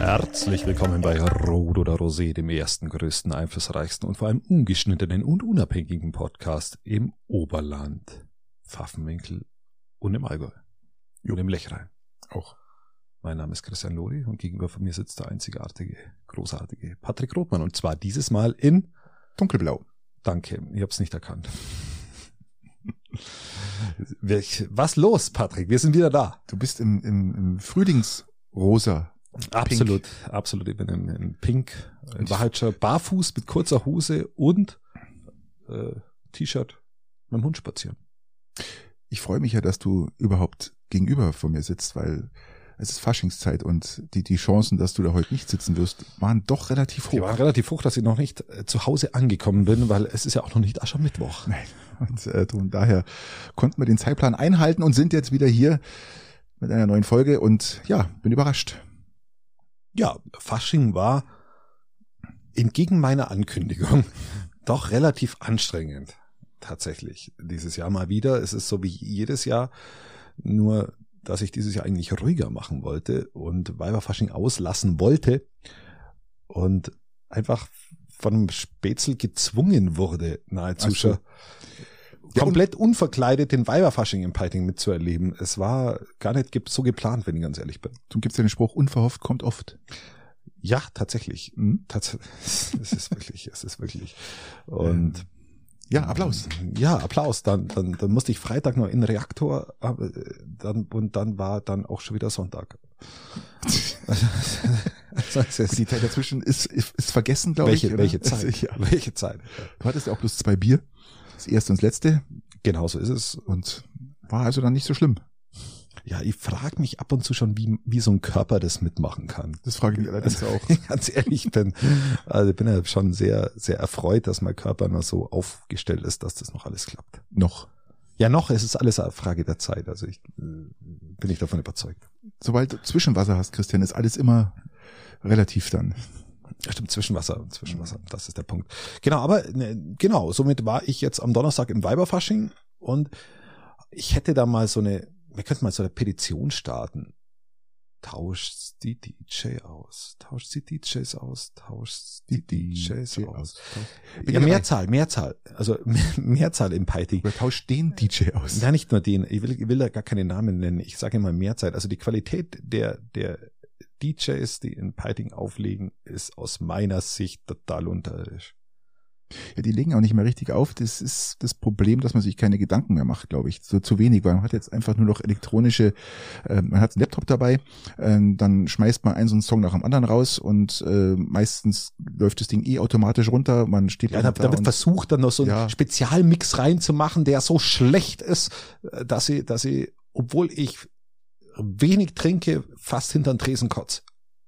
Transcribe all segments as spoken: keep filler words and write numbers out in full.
Herzlich willkommen bei Rot oder Rosé, dem ersten, größten, einflussreichsten und vor allem ungeschnittenen und unabhängigen Podcast im Oberland, Pfaffenwinkel und im Allgäu und im Lechrein auch. Mein Name ist Christian Lori und gegenüber von mir sitzt der einzigartige, großartige Patrick Rothmann und zwar dieses Mal in dunkelblau. Danke, ich hab's nicht erkannt. Was los, Patrick? Wir sind wieder da. Du bist im, im, im Frühlingsrosa. Absolut, Pink. absolut. Ich bin in, in Pink. Ich war halt schon barfuß mit kurzer Hose und äh, T-Shirt mit dem Hund spazieren. Ich freue mich ja, dass du überhaupt gegenüber von mir sitzt, weil es ist Faschingszeit und die, die Chancen, dass du da heute nicht sitzen wirst, waren doch relativ hoch. Die waren relativ hoch, dass ich noch nicht äh, zu Hause angekommen bin, weil es ist ja auch noch nicht Aschermittwoch. Nein, und, äh, und daher konnten wir den Zeitplan einhalten und sind jetzt wieder hier mit einer neuen Folge und ja, bin überrascht. Ja, Fasching war entgegen meiner Ankündigung doch relativ anstrengend. Tatsächlich. Dieses Jahr mal wieder. Es ist so wie jedes Jahr, nur dass ich dieses Jahr eigentlich ruhiger machen wollte und Weiberfasching auslassen wollte und einfach von einem Spätzl gezwungen wurde, nahezu schon ja, komplett unverkleidet den Weiberfasching im Peiting mitzuerleben. Es war gar nicht so geplant, wenn ich ganz ehrlich bin. Du gibst ja den Spruch, unverhofft kommt oft. Ja, tatsächlich. Mhm. Tats- es ist wirklich, es ist wirklich. Und ja, Applaus. Ja, Applaus. Dann, dann, dann musste ich Freitag noch in den Reaktor, dann, und dann war dann auch schon wieder Sonntag. Die Zeit dazwischen ist, ist, ist vergessen, glaube ich. Welche, welche Zeit? Ja. Welche Zeit? Du hattest ja auch bloß zwei Bier. Das erste und das letzte. Genau so ist es. Und war also dann nicht so schlimm. Ja, ich frage mich ab und zu schon, wie, wie so ein Körper das mitmachen kann. Das frage ich mich allerdings also, auch. Ganz ehrlich, bin, also ich bin ja schon sehr, sehr erfreut, dass mein Körper noch so aufgestellt ist, dass das noch alles klappt. Noch. Ja, noch. Es ist alles eine Frage der Zeit. Also ich bin ich davon überzeugt. Sobald du Zwischenwasser hast, Christian, ist alles immer relativ dann. Ja, stimmt, Zwischenwasser, Zwischenwasser, das ist der Punkt. Genau, aber ne, genau, somit war ich jetzt am Donnerstag im Weiberfasching und ich hätte da mal so eine, wir könnten mal so eine Petition starten. Tauscht die D J aus, tauscht die D Js aus, tauscht die D Js aus. Ja, Mehrzahl, Mehrzahl, also Mehrzahl im Peiting. Oder tauscht den D J aus. Ja, nicht nur den, ich will, ich will da gar keine Namen nennen, ich sage immer Mehrzahl. Also die Qualität der, der D Js, die in Peiting auflegen, ist aus meiner Sicht total unterirdisch. Ja, die legen auch nicht mehr richtig auf. Das ist das Problem, dass man sich keine Gedanken mehr macht, glaube ich. So zu wenig, weil man hat jetzt einfach nur noch elektronische, äh, man hat einen Laptop dabei, äh, dann schmeißt man einen so einen Song nach dem anderen raus und äh, meistens läuft das Ding eh automatisch runter. Man steht ja, da, da wird versucht, dann noch so einen ja. Spezialmix reinzumachen, der so schlecht ist, dass sie, dass sie, obwohl ich wenig trinke, fast hinter den Tresen kotz.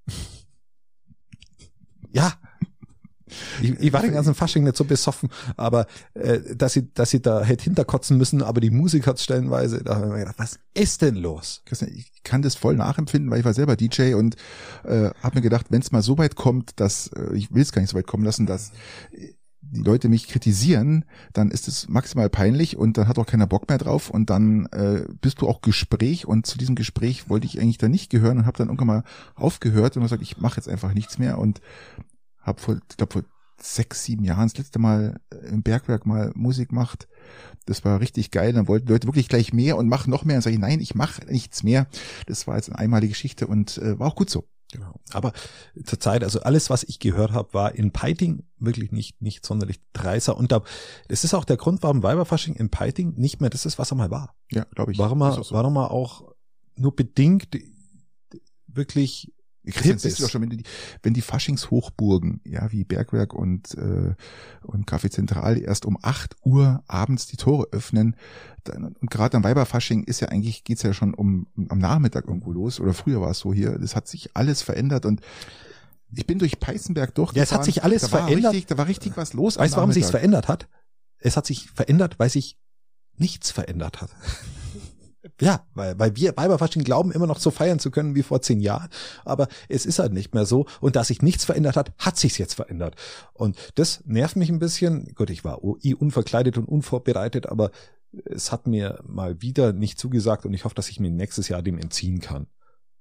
Ja. Ich, ich war den ganzen Fasching nicht so besoffen, aber äh, dass sie, dass sie da hätte hinterkotzen müssen, aber die Musik hat's stellenweise, da habe ich mir gedacht, was ist denn los? Christian, ich kann das voll nachempfinden, weil ich war selber D J und äh, habe mir gedacht, wenn es mal so weit kommt, dass äh, ich will es gar nicht so weit kommen lassen, dass die Leute mich kritisieren, dann ist es maximal peinlich und dann hat auch keiner Bock mehr drauf und dann äh, bist du auch Gespräch und zu diesem Gespräch wollte ich eigentlich da nicht gehören und habe dann irgendwann mal aufgehört und gesagt, ich mache jetzt einfach nichts mehr und habe vor, ich glaube vor sechs, sieben Jahren das letzte Mal im Bergwerk mal Musik gemacht. Das war richtig geil. Dann wollten Leute wirklich gleich mehr und machen noch mehr. Und sage ich, nein, ich mache nichts mehr. Das war jetzt eine einmalige Geschichte und äh, war auch gut so. Genau. Aber zur Zeit, also alles, was ich gehört habe, war in Peiting wirklich nicht nicht sonderlich dreiser. Und da, das ist auch der Grund, warum Weiberfasching in Peiting nicht mehr das ist, was er mal war. Ja, glaube ich. Warum er, so. warum er auch nur bedingt wirklich Christian, siehst du doch schon, wenn die, wenn die Faschingshochburgen, ja, wie Bergwerk und, äh, und Café Zentral erst um acht Uhr abends die Tore öffnen, dann, und gerade am Weiberfasching ist ja eigentlich, geht's ja schon um, am Nachmittag irgendwo los, oder früher war es so hier, das hat sich alles verändert und ich bin durch Peißenberg durchgefahren. Ja, es hat sich alles da verändert. War richtig, da war richtig was los. Weißt du, warum sich's verändert hat? Es hat sich verändert, weil sich nichts verändert hat. Ja, weil, weil wir Weiberfasching glauben, immer noch so feiern zu können wie vor zehn Jahren, aber es ist halt nicht mehr so und da sich nichts verändert hat, hat sich's jetzt verändert und das nervt mich ein bisschen. Gut, ich war eh unverkleidet und unvorbereitet, aber es hat mir mal wieder nicht zugesagt und ich hoffe, dass ich mir nächstes Jahr dem entziehen kann.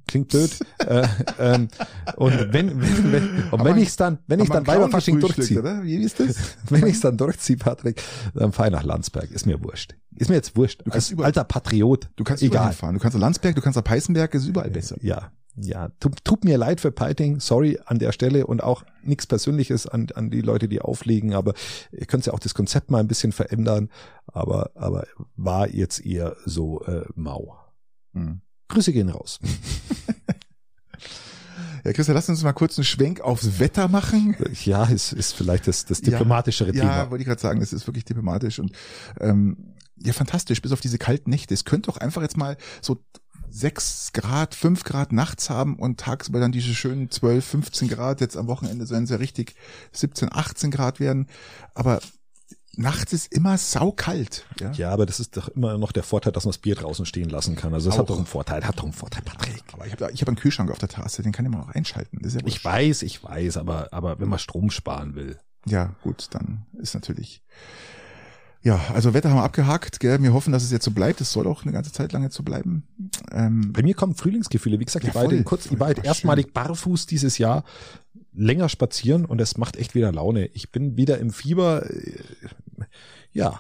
klingt blöd. äh, ähm, und wenn, wenn, wenn, und wenn ich es dann, wenn ich dann Weiberfasching durchziehe, oder? Wie ist das? wenn ich es dann durchziehe, Patrick, dann fahr ich nach Landsberg. Ist mir wurscht. Ist mir jetzt wurscht. Du kannst Als überall, alter Patriot. Du kannst egal überall fahren. Du kannst nach Landsberg, du kannst nach Peißenberg, ist überall besser. Ja, ja. Tut, tut mir leid für Peiting. Sorry an der Stelle und auch nichts Persönliches an, an die Leute, die auflegen. Aber ihr könnt ja auch das Konzept mal ein bisschen verändern. Aber, aber war jetzt eher so äh, mau. Hm. Grüße gehen raus. Ja, Christian, lass uns mal kurz einen Schwenk aufs Wetter machen. Ja, ist, ist vielleicht das, das diplomatischere ja, Thema. Ja, wollte ich gerade sagen, das ist wirklich diplomatisch und ähm, ja, fantastisch, bis auf diese kalten Nächte. Es könnte doch einfach jetzt mal so sechs Grad, fünf Grad nachts haben und tagsüber dann diese schönen zwölf, fünfzehn Grad. Jetzt am Wochenende sollen es ja richtig siebzehn, achtzehn Grad werden. Aber nachts ist immer saukalt. Ja? Ja, aber das ist doch immer noch der Vorteil, dass man das Bier draußen stehen lassen kann. Also das Auch. hat doch einen Vorteil, hat doch einen Vorteil, Patrick. Aber ich habe ich hab einen Kühlschrank auf der Tasse, den kann ich mal auch einschalten. Das ist ja Ich weiß, ich weiß, aber, aber wenn man Strom sparen will. Ja, gut, dann ist natürlich. Ja, also Wetter haben wir abgehakt, gell? Wir hoffen, dass es jetzt so bleibt. Es soll auch eine ganze Zeit lang jetzt so bleiben. Ähm, Bei mir kommen Frühlingsgefühle. Wie gesagt, Ja, ich war heute voll, kurz, ich voll, war heute voll erstmalig barfuß dieses Jahr länger spazieren und es macht echt wieder Laune. Ich bin wieder im Fieber. Ja,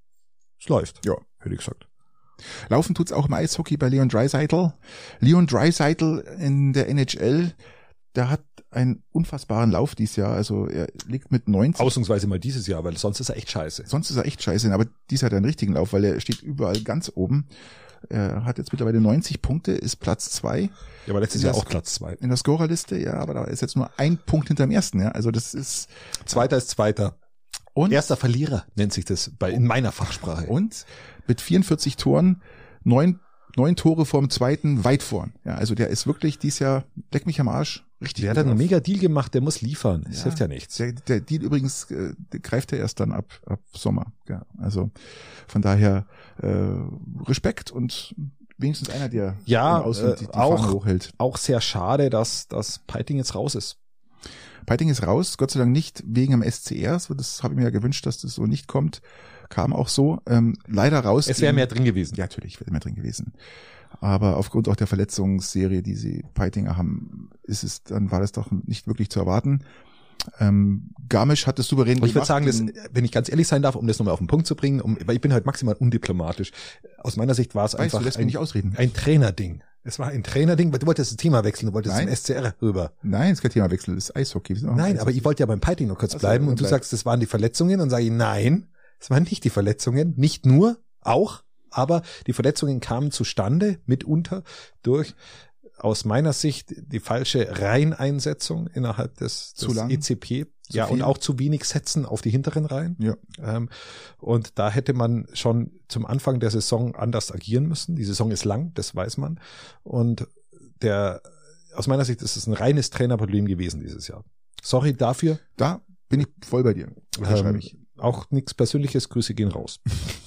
es läuft. Ja. Hätte ich gesagt. Laufen tut's auch im Eishockey bei Leon Draisaitl. Leon Draisaitl in der N H L, der hat einen unfassbaren Lauf dieses Jahr. Also er liegt mit neunzig. Ausnahmsweise mal dieses Jahr, weil sonst ist er echt scheiße. Sonst ist er echt scheiße, aber dies hat er einen richtigen Lauf, weil er steht überall ganz oben. Er hat jetzt mittlerweile neunzig Punkte, ist Platz zwei. Ja, aber letztes In Jahr der- auch Platz zwei. In der Scorerliste, ja, aber da ist jetzt nur ein Punkt hinterm ersten, ja. Also das ist Zweiter ist Zweiter. und Erster Verlierer nennt sich das bei, in meiner Fachsprache. und mit vierundvierzig Toren, neun, neun Tore vorm zweiten, weit vorn. Ja, also der ist wirklich dieses Jahr, leck mich am Arsch, richtig. Der hat gut einen drauf. mega Deal gemacht, der muss liefern. Das Ja. hilft ja nichts. Der, der Deal übrigens äh, der greift ja erst dann ab, ab Sommer. Ja, also von daher äh, Respekt und wenigstens einer, der Ja, im Ausland äh, die, die auch- Fahne hochhält. Auch sehr schade, dass, dass Peiting jetzt raus ist. Peiting ist raus, Gott sei Dank nicht wegen dem S C R. Das habe ich mir ja gewünscht, dass das so nicht kommt. Kam auch so. Ähm, leider raus. Es wäre gegen- mehr drin gewesen. Ja, natürlich wäre mehr drin gewesen. Aber aufgrund auch der Verletzungsserie, die sie Peitinger haben, ist es, dann war das doch nicht wirklich zu erwarten. Ähm, Garmisch hat es souverän Ich würde gemacht sagen, das, gegen- wenn ich ganz ehrlich sein darf, um das nochmal auf den Punkt zu bringen, um, weil ich bin halt maximal undiplomatisch. Aus meiner Sicht war es Weißt du, einfach lässt mich ein, nicht ausreden. ein Trainerding. Es war ein Trainerding, weil du wolltest das Thema wechseln, du wolltest Nein. zum S C R rüber. Nein, ist kein Themawechsel, das ist Eishockey. Wir sind auch im Nein, aber Eishockey. ich wollte ja beim Peiting noch kurz Ach so, bleiben dann und du bleib. sagst, das waren die Verletzungen und sage ich, nein, es waren nicht die Verletzungen, nicht nur, auch, aber die Verletzungen kamen zustande mitunter durch aus meiner Sicht die falsche Reiheneinsetzung innerhalb des, Zu des lang, E C P. zu Ja, viel. und auch zu wenig Sätzen auf die hinteren Reihen. Ja. Ähm, und da hätte man schon zum Anfang der Saison anders agieren müssen. Die Saison ist lang, das weiß man. Und der, aus meiner Sicht ist es ein reines Trainerproblem gewesen dieses Jahr. Sorry dafür. Da bin ich voll bei dir. Da Ähm, schreibe ich. Auch nichts Persönliches, Grüße gehen raus.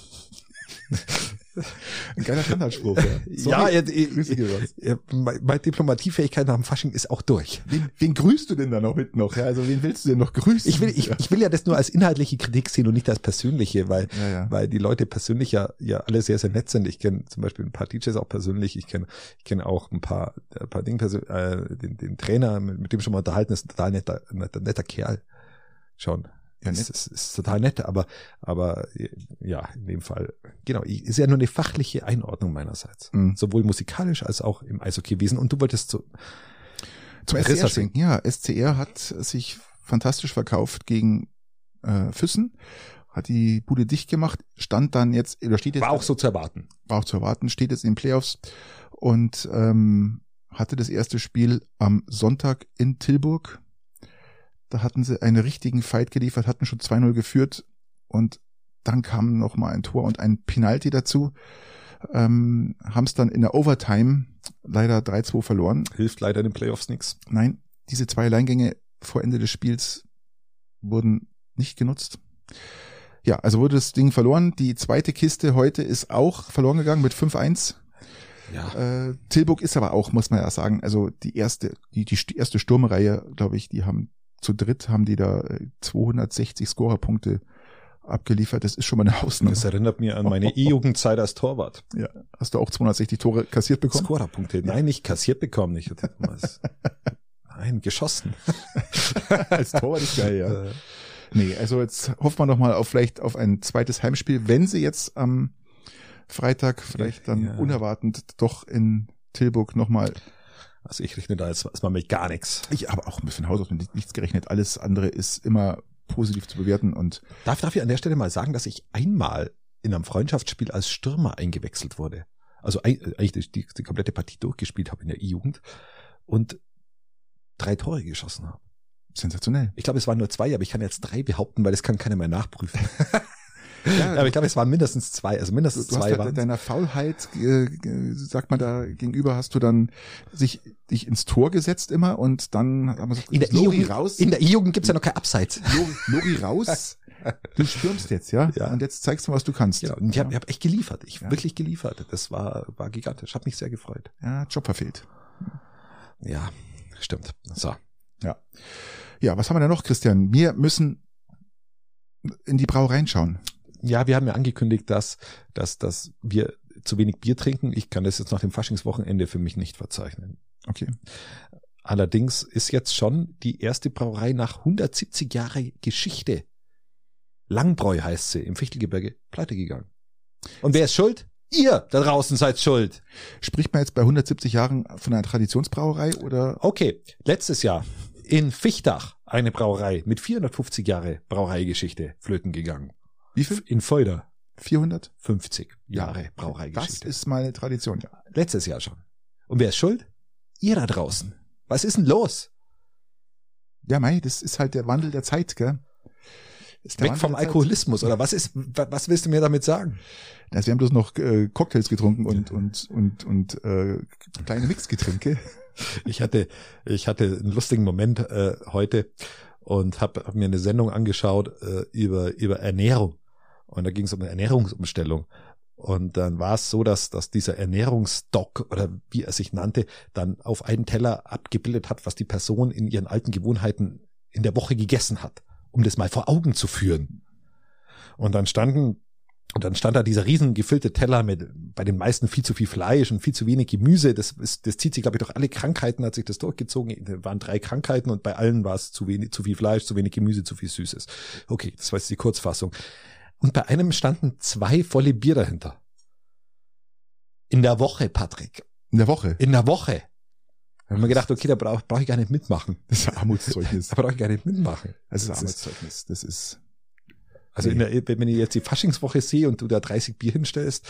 Ein geiler Standardspruch. Ja, Ja, Sorry, ihr, ihr, Grüße gehen raus. ihr, meine Diplomatiefähigkeit nach dem Fasching ist auch durch. Wen, wen grüßt du denn da noch mit noch? Ja, also wen willst du denn noch grüßen? Ich will, ich, ich will ja das nur als inhaltliche Kritik sehen und nicht als persönliche, weil, Ja, ja. weil die Leute persönlich ja, ja alle sehr, sehr nett sind. Ich kenne zum Beispiel ein paar D Js auch persönlich. Ich kenne, ich kenne auch ein paar, ein paar Dinge persönlich, äh, den, den Trainer, mit, mit dem schon mal unterhalten, ist ein total netter, netter, netter Kerl. Schon. Ja, ist, nett. ist, ist total nett, aber, aber, ja, in dem Fall, genau, ist ja nur eine fachliche Einordnung meinerseits. Mhm. Sowohl musikalisch als auch im Eishockeywesen. Und du wolltest so, Zum S C Rissa R schwenken. Ja, S C R hat sich fantastisch verkauft gegen äh, Füssen, hat die Bude dicht gemacht, stand dann jetzt, oder steht jetzt, war auch so zu erwarten. war auch zu erwarten, steht jetzt in den Playoffs und ähm, hatte das erste Spiel am Sonntag in Tilburg. Da hatten sie einen richtigen Fight geliefert, hatten schon zwei null geführt und dann kam noch mal ein Tor und ein Penalty dazu. Ähm, haben es dann in der Overtime leider drei zwei verloren. Hilft leider in den Playoffs nichts. Nein, diese zwei Alleingänge vor Ende des Spiels wurden nicht genutzt. Ja, also wurde das Ding verloren. Die zweite Kiste heute ist auch verloren gegangen mit fünf eins. Ja. Äh, Tilburg ist aber auch, muss man ja sagen, also die erste, die, die st- erste Sturmreihe, glaube ich, die haben zu dritt haben die da äh, zweihundertsechzig Scorerpunkte abgeliefert. Das ist schon mal eine Hausnummer. Das erinnert mich an meine E-Jugendzeit als Torwart. Ja. Hast du auch zweihundertsechzig Tore kassiert bekommen? Scorerpunkte. Nein, nicht kassiert bekommen. Ich hatte damals, nein, geschossen. Als Torwart ist geil, ja. Nee, also jetzt hoffen wir noch mal auf vielleicht auf ein zweites Heimspiel, wenn sie jetzt am Freitag vielleicht dann ja. unerwartend doch in Tilburg noch mal. Also ich rechne da jetzt erstmal mit gar nichts. Ich habe auch von Haus aus mit nichts gerechnet. Alles andere ist immer positiv zu bewerten. Und darf, darf ich an der Stelle mal sagen, dass ich einmal in einem Freundschaftsspiel als Stürmer eingewechselt wurde. Also eigentlich die, die komplette Partie durchgespielt habe in der E-Jugend und drei Tore geschossen habe. Sensationell. Ich glaube, es waren nur zwei, aber ich kann jetzt drei behaupten, weil das kann keiner mehr nachprüfen. Ja, aber ich glaube, es waren mindestens zwei, also mindestens du zwei hast waren. Deiner Faulheit, äh, sagt man da gegenüber, hast du dann sich dich ins Tor gesetzt immer und dann haben wir gesagt, in der E-Jugend raus. In der E-Jugend gibt's ja noch kein Abseits. Lori, Lori raus. Du stürmst jetzt, ja? ja? Und jetzt zeigst du, was du kannst. Ja, und ich habe hab echt geliefert. Ich ja. wirklich geliefert. Das war war gigantisch. Hat mich sehr gefreut. Ja, Job verfehlt. Ja, stimmt. So. Ja. Ja, was haben wir da noch, Christian? Wir müssen in die Brauereien schauen. Ja, wir haben ja angekündigt, dass, dass, dass wir zu wenig Bier trinken. Ich kann das jetzt nach dem Faschingswochenende für mich nicht verzeichnen. Okay. Allerdings ist jetzt schon die erste Brauerei nach hundertsiebzig Jahre Geschichte, Langbräu heißt sie, im Fichtelgebirge, pleite gegangen. Und wer ist schuld? Ihr da draußen seid schuld. Spricht man jetzt bei hundertsiebzig Jahren von einer Traditionsbrauerei oder? Okay, letztes Jahr in Fichtach eine Brauerei mit vierhundertfünfzig Jahre Brauereigeschichte flöten gegangen. Wie viel? In Fulda. vierhundertfünfzig Jahre ja, Brauereigeschichte. Das ist meine Tradition, ja. Letztes Jahr schon. Und wer ist schuld? Ihr da draußen. Was ist denn los? Ja, mei, das ist halt der Wandel der Zeit, gell? Weg Wandel vom Alkoholismus, oder was ist, was willst du mir damit sagen? Also wir haben bloß noch äh, Cocktails getrunken und, und, und, und, äh, kleine Mixgetränke. Ich hatte, ich hatte einen lustigen Moment äh, heute und habe hab mir eine Sendung angeschaut äh, über über Ernährung und da ging es um eine Ernährungsumstellung und dann war es so, dass dass dieser Ernährungsdoc oder wie er sich nannte dann auf einen Teller abgebildet hat, was die Person in ihren alten Gewohnheiten in der Woche gegessen hat, um das mal vor Augen zu führen. Und dann standen Und dann stand da dieser riesen gefüllte Teller mit bei den meisten viel zu viel Fleisch und viel zu wenig Gemüse. Das ist, das zieht sich, glaube ich, durch alle Krankheiten, hat sich das durchgezogen. Da waren drei Krankheiten und bei allen war es zu wenig, zu viel Fleisch, zu wenig Gemüse, zu viel Süßes. Okay, das war jetzt die Kurzfassung. Und bei einem standen zwei volle Bier dahinter. In der Woche, Patrick. In der Woche? In der Woche. Da haben wir gedacht, okay, da brauche brauch ich gar nicht mitmachen. Das ist Armutszeugnis. Da brauche ich gar nicht mitmachen. Das ist Armutszeugnis. Das ist... Also in der, wenn ich jetzt die Faschingswoche sehe und du da dreißig Bier hinstellst,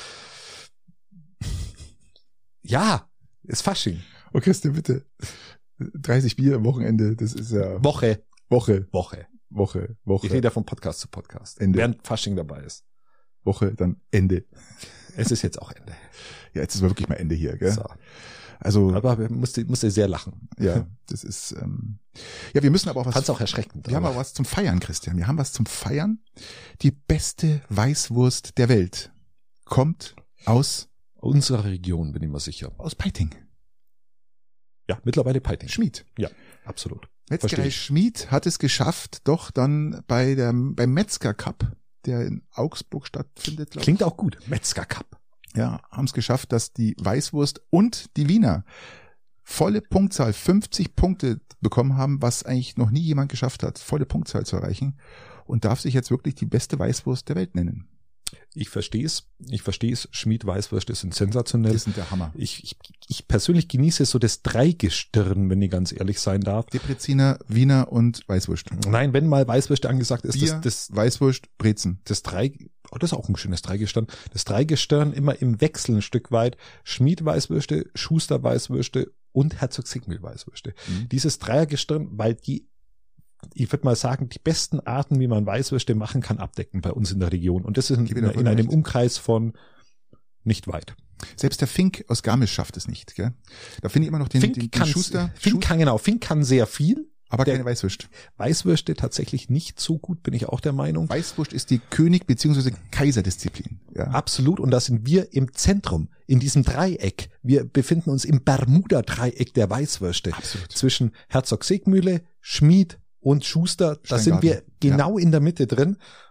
ja, ist Fasching. Oh Christian, bitte. dreißig Bier am Wochenende, das ist ja... Woche. Woche. Woche. Woche. Woche. Ich rede ja von Podcast zu Podcast. Ende. Während Fasching dabei ist. Woche, dann Ende. Es ist jetzt auch Ende. Ja, jetzt ist wirklich mal Ende hier, gell? So. Also, aber wir musste, musste sehr lachen. Ja, das ist, ähm, ja, wir müssen aber auch was. Fand's auch erschreckend. Wir aber. haben auch was zum Feiern, Christian. Wir haben was zum Feiern. Die beste Weißwurst der Welt kommt aus unserer Region, bin ich mir sicher. Aus Peiting. Ja, mittlerweile Peiting. Schmied. Ja, absolut. Metzgerei Schmied hat es geschafft, doch dann bei der, beim Metzger Cup, der in Augsburg stattfindet, glaube ich. Klingt auch gut. Metzger Cup. Ja, haben es geschafft, dass die Weißwurst und die Wiener volle Punktzahl, fünfzig Punkte bekommen haben, was eigentlich noch nie jemand geschafft hat, volle Punktzahl zu erreichen und darf sich jetzt wirklich die beste Weißwurst der Welt nennen. Ich verstehe es, ich verstehe es, Schmied Weißwürste sind sensationell. Das sind der Hammer. Ich, ich, ich persönlich genieße so das Dreigestirn, wenn ich ganz ehrlich sein darf. Depreziner, Wiener und Weißwurst. Nein, wenn mal Weißwürste angesagt ist, Bier, das, das Weißwurst, Brezen. Das drei, oh, das ist auch ein schönes Dreigestirn. Das Dreigestirn immer im Wechsel ein Stück weit. Schmied Weißwürste, Schuster Weißwürste und Herzog Sigmühl Weißwürste. Mhm. Dieses Dreiergestirn, weil die, ich würde mal sagen, die besten Arten, wie man Weißwürste machen kann, abdecken bei uns in der Region. Und das ist in, in, in einem Umkreis von nicht weit. Selbst der Fink aus Garmisch schafft es nicht, gell? Da finde ich immer noch den, Fink den, den Schuster. Fink kann, genau, Fink kann sehr viel. Aber keine Weißwürste. Weißwürste tatsächlich nicht so gut, bin ich auch der Meinung. Weißwurst ist die König- bzw. Kaiserdisziplin. Ja. Absolut. Und da sind wir im Zentrum, in diesem Dreieck. Wir befinden uns im Bermuda-Dreieck der Weißwürste. Absolut. Zwischen Herzog Sigmühle, Schmied und Schuster. Da sind wir genau ja. in der Mitte drin.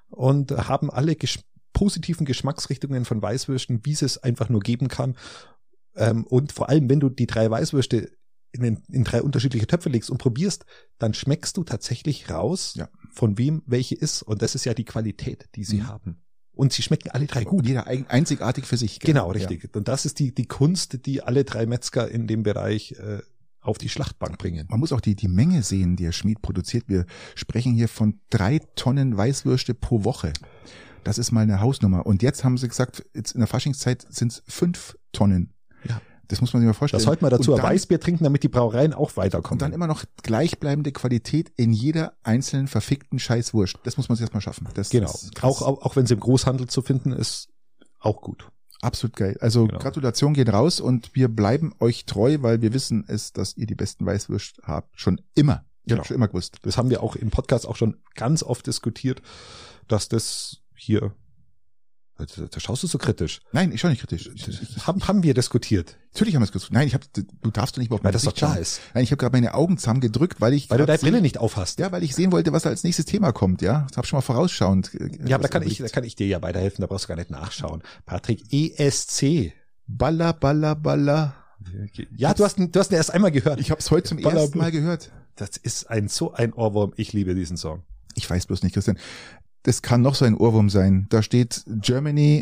und haben alle gesch- positiven Geschmacksrichtungen von Weißwürsten, wie es es einfach nur geben kann. Ähm, und vor allem, wenn du die drei Weißwürste in, den, in drei unterschiedliche Töpfe legst und probierst, dann schmeckst du tatsächlich raus, Ja. von wem welche ist. Und das ist ja die Qualität, die sie Mhm. haben. Und sie schmecken alle drei gut. Jeder ein- einzigartig für sich. Gell? Genau, richtig. Ja. Und das ist die, die Kunst, die alle drei Metzger in dem Bereich äh, auf die Schlachtbank bringen. Man muss auch die, die Menge sehen, die der Schmied produziert. Wir sprechen hier von drei Tonnen Weißwürste pro Woche. Das ist mal eine Hausnummer. Und jetzt haben sie gesagt, jetzt in der Faschingszeit sind es fünf Tonnen. Ja. Das muss man sich mal vorstellen. Das sollte man dazu und ein dann, Weißbier trinken, damit die Brauereien auch weiterkommen. Und dann immer noch gleichbleibende Qualität in jeder einzelnen verfickten Scheißwurst. Das muss man sich erstmal schaffen. Das genau. ist Auch, auch, auch wenn sie im Großhandel zu finden ist, auch gut. Absolut geil. Also genau. Gratulation geht raus und wir bleiben euch treu, weil wir wissen es, dass ihr die besten Weißwürste habt. Schon immer. Ich Genau. habe schon immer gewusst. Das haben wir auch im Podcast auch schon ganz oft diskutiert, dass das hier, da, da schaust du so kritisch. Nein, ich schaue nicht kritisch. Ich, ich, haben, haben wir diskutiert. Natürlich haben wir es gesagt. Nein, ich hab, du darfst doch nicht auf Weil mein das doch Gesicht klar schauen. ist. Nein, ich habe gerade meine Augen zusammengedrückt, weil ich Weil du deine grad Brille seh- nicht aufhast. Ja, weil ich sehen wollte, was als nächstes Thema kommt, ja. Das hab schon mal vorausschauend. äh, Ja, aber da was kann ich, überlegt. da kann ich dir ja weiterhelfen, da brauchst du gar nicht nachschauen. Patrick, E S C. Baller, baller, baller. Ja, du hast, ihn- du hast ihn erst einmal gehört. Ich habe es heute zum Baller, ersten Mal gehört. Das ist ein so ein Ohrwurm. Ich liebe diesen Song. Ich weiß bloß nicht, Christian. Das kann noch so ein Ohrwurm sein. Da steht Germany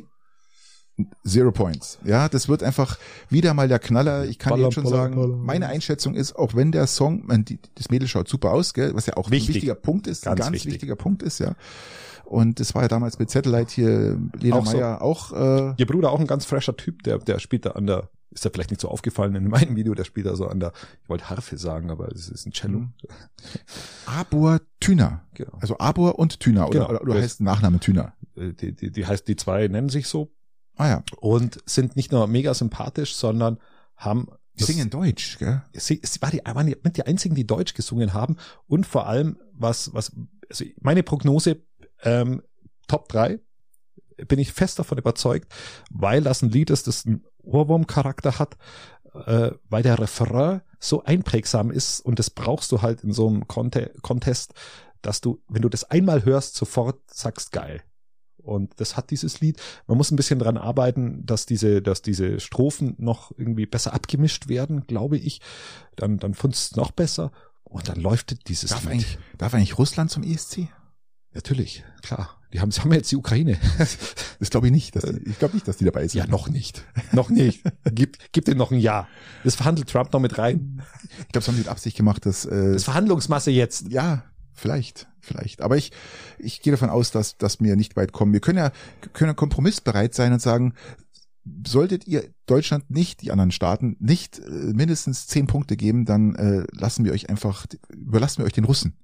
Zero Points. Ja, das wird einfach wieder mal der Knaller. Ich kann Baller, jetzt schon baller, sagen, baller. meine Einschätzung ist, auch wenn der Song, man, die, das Mädel schaut super aus, gell, was ja auch Wichtig. ein wichtiger Punkt ist, Ganz ein ganz wichtig. wichtiger Punkt ist, ja. Und das war ja damals mit Satellite hier, Lena Auch so. Meyer auch, äh, Ihr Bruder auch ein ganz fresher Typ, der, der spielt da an der, ist ja vielleicht nicht so aufgefallen in meinem Video, der spielt da so an der, ich wollte Harfe sagen, aber es ist ein Cello. Mhm. Abor Thüner. Genau. Also Abor und Thüner, oder, Genau. oder, oder heißt Nachname Thüner? Äh, Die, die, die heißt, die zwei nennen sich so Ah ja, und sind nicht nur mega sympathisch, sondern haben die singen Deutsch, gell? sie, sie war die, waren die, mit die einzigen, die Deutsch gesungen haben und vor allem, was, was, also meine Prognose, ähm, Top drei, bin ich fest davon überzeugt, weil das ein Lied ist, das einen Ohrwurm-Charakter hat, äh, weil der Refrain so einprägsam ist und das brauchst du halt in so einem Conte- Contest, dass du, wenn du das einmal hörst, sofort sagst, geil. Und das hat dieses Lied. Man muss ein bisschen dran arbeiten, dass diese, dass diese Strophen noch irgendwie besser abgemischt werden, glaube ich. Dann, dann funzt es noch besser. Und dann läuft dieses Darf Lied. eigentlich, darf eigentlich Russland zum E S C? Natürlich, klar. Die haben, sie haben jetzt die Ukraine. Das glaube ich nicht. Dass die, ich glaube nicht, dass die dabei sind. Ja, noch nicht. Noch nicht. Gib, gib denen noch ein Jahr. Das verhandelt Trump noch mit rein. Ich glaube, das haben die mit Absicht gemacht, dass äh, Das Verhandlungsmasse jetzt. ja, vielleicht, vielleicht. Aber ich, ich gehe davon aus, dass, dass wir nicht weit kommen. Wir können ja, können ja kompromissbereit sein und sagen, solltet ihr Deutschland nicht, die anderen Staaten, nicht äh, mindestens zehn Punkte geben, dann äh, lassen wir euch einfach, überlassen wir euch den Russen.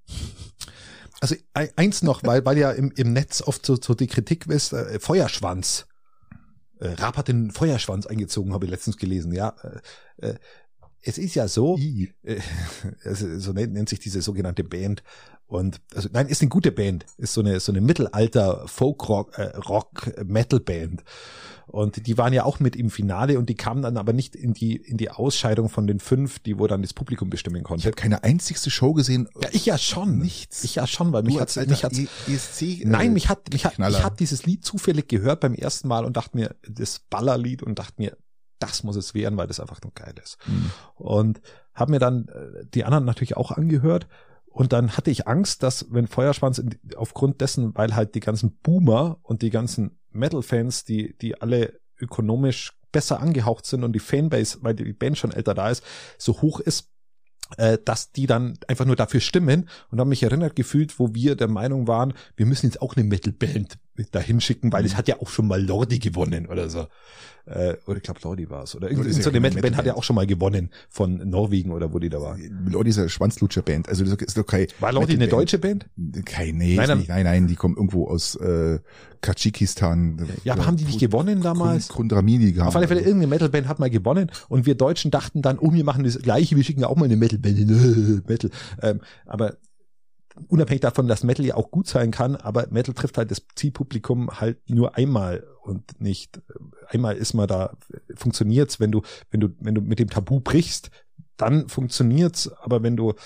Also e- eins noch, weil, weil ja im, im Netz oft so, so die Kritik ist, äh, Feuerschwanz. Äh, Raab hat den Feuerschwanz eingezogen, habe ich letztens gelesen, ja. Äh, äh, es ist ja so, I. äh, also, so nennt, nennt sich diese sogenannte Band. Und also nein, ist eine gute Band, ist so eine so eine Mittelalter Folk Rock äh, Rock Metal Band. Und die waren ja auch mit im Finale und die kamen dann aber nicht in die in die Ausscheidung von den fünf, die wo dann das Publikum bestimmen Ich konnte. habe keine einzigste Show gesehen. Ja, ich ja schon. Nichts. Ich ja schon, weil mich Du hat's, als mich alter hat's E- ESC. äh, Nein, mich hat, mich hat, Knaller. ich habe dieses Lied zufällig gehört beim ersten Mal und dachte mir, das Ballerlied und dachte mir, das muss es werden, weil das einfach nur geil ist. Hm. Und habe mir dann äh, die anderen natürlich auch angehört und dann hatte ich Angst, dass wenn Feuerschwanz in, aufgrund dessen, weil halt die ganzen Boomer und die ganzen Metal-Fans, die, die alle ökonomisch besser angehaucht sind und die Fanbase, weil die Band schon älter da ist, so hoch ist, äh, dass die dann einfach nur dafür stimmen und haben mich erinnert gefühlt, wo wir der Meinung waren, wir müssen jetzt auch eine Metal-Band mit dahin schicken, weil es hat ja auch schon mal Lordi gewonnen oder so. Äh, oder ich glaube Lordi war es. Oder irgendwie Lordi ist so ja eine keine Metal-Band hat ja Metal-Band. auch schon mal gewonnen von Norwegen oder wo die da war. Lordi ist eine Schwanzlutscher-Band. Also das ist doch kein War Lordi eine Metal-Band. deutsche Band? Kein, nee, Nein, nein, nicht. nein, nein, die kommen irgendwo aus äh, Tadschikistan. Ja, aber haben die nicht gewonnen damals? Kundramini gehabt. Auf alle Fälle, irgendeine Metalband hat mal gewonnen und wir Deutschen dachten dann, oh, wir machen das Gleiche, wir schicken auch mal eine Metalband hin. Metal. Ähm, aber unabhängig davon, dass Metal ja auch gut sein kann, aber Metal trifft halt das Zielpublikum halt nur einmal und nicht einmal ist man da, funktioniert's, wenn du, wenn du, wenn du mit dem Tabu brichst, dann funktioniert's, aber wenn du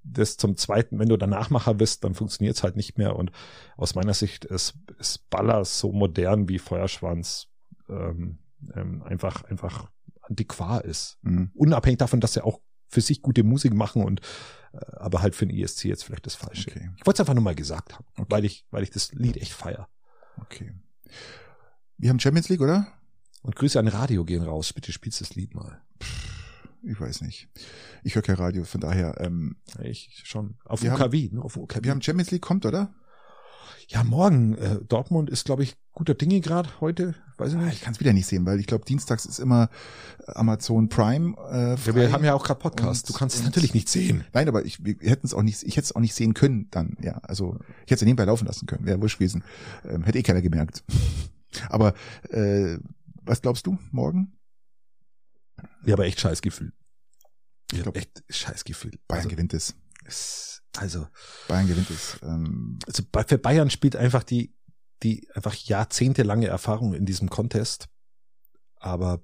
das zum zweiten, wenn du der Nachmacher bist, dann funktioniert es halt nicht mehr. Und aus meiner Sicht ist, ist Baller so modern wie Feuerschwanz ähm, ähm, einfach, einfach antiquar ist. Mhm. Unabhängig davon, dass sie auch für sich gute Musik machen und äh, aber halt für den E S C jetzt vielleicht das Falsche. Okay. Ich wollte es einfach nur mal gesagt haben, Okay. weil ich, weil ich das Lied echt feier. Okay. Wir haben Champions League, oder? Und Grüße an Radio gehen raus. Bitte spielst das Lied mal. Ich weiß nicht. Ich höre kein Radio, von daher. Ähm, Ich schon. Auf Wir U K W, ne? Auf U K W. wir haben Champions League, kommt, oder? Ja, morgen. Äh, Dortmund ist, glaube ich, guter Dinge gerade heute. Weiß ich Ah, nicht. Ich kann es wieder nicht sehen, weil ich glaube, dienstags ist immer Amazon Prime. Äh, Ja, frei. wir haben ja auch gerade Podcast. Und- Du kannst es und- natürlich nicht sehen. Nein, aber ich, wir hätten es auch nicht, ich hätte es auch nicht sehen können dann, ja. Also ich hätte es ja nebenbei laufen lassen können, wäre wurscht gewesen. Ähm, hätte eh keiner gemerkt. Aber äh, was glaubst du morgen? Ja, aber echt scheiß Gefühl. Ich Ja, glaub, echt scheiß Gefühl. Bayern also, gewinnt es. es. Also, Bayern gewinnt es. Ähm, also bei- für Bayern spielt einfach die, die einfach jahrzehntelange Erfahrung in diesem Contest. Aber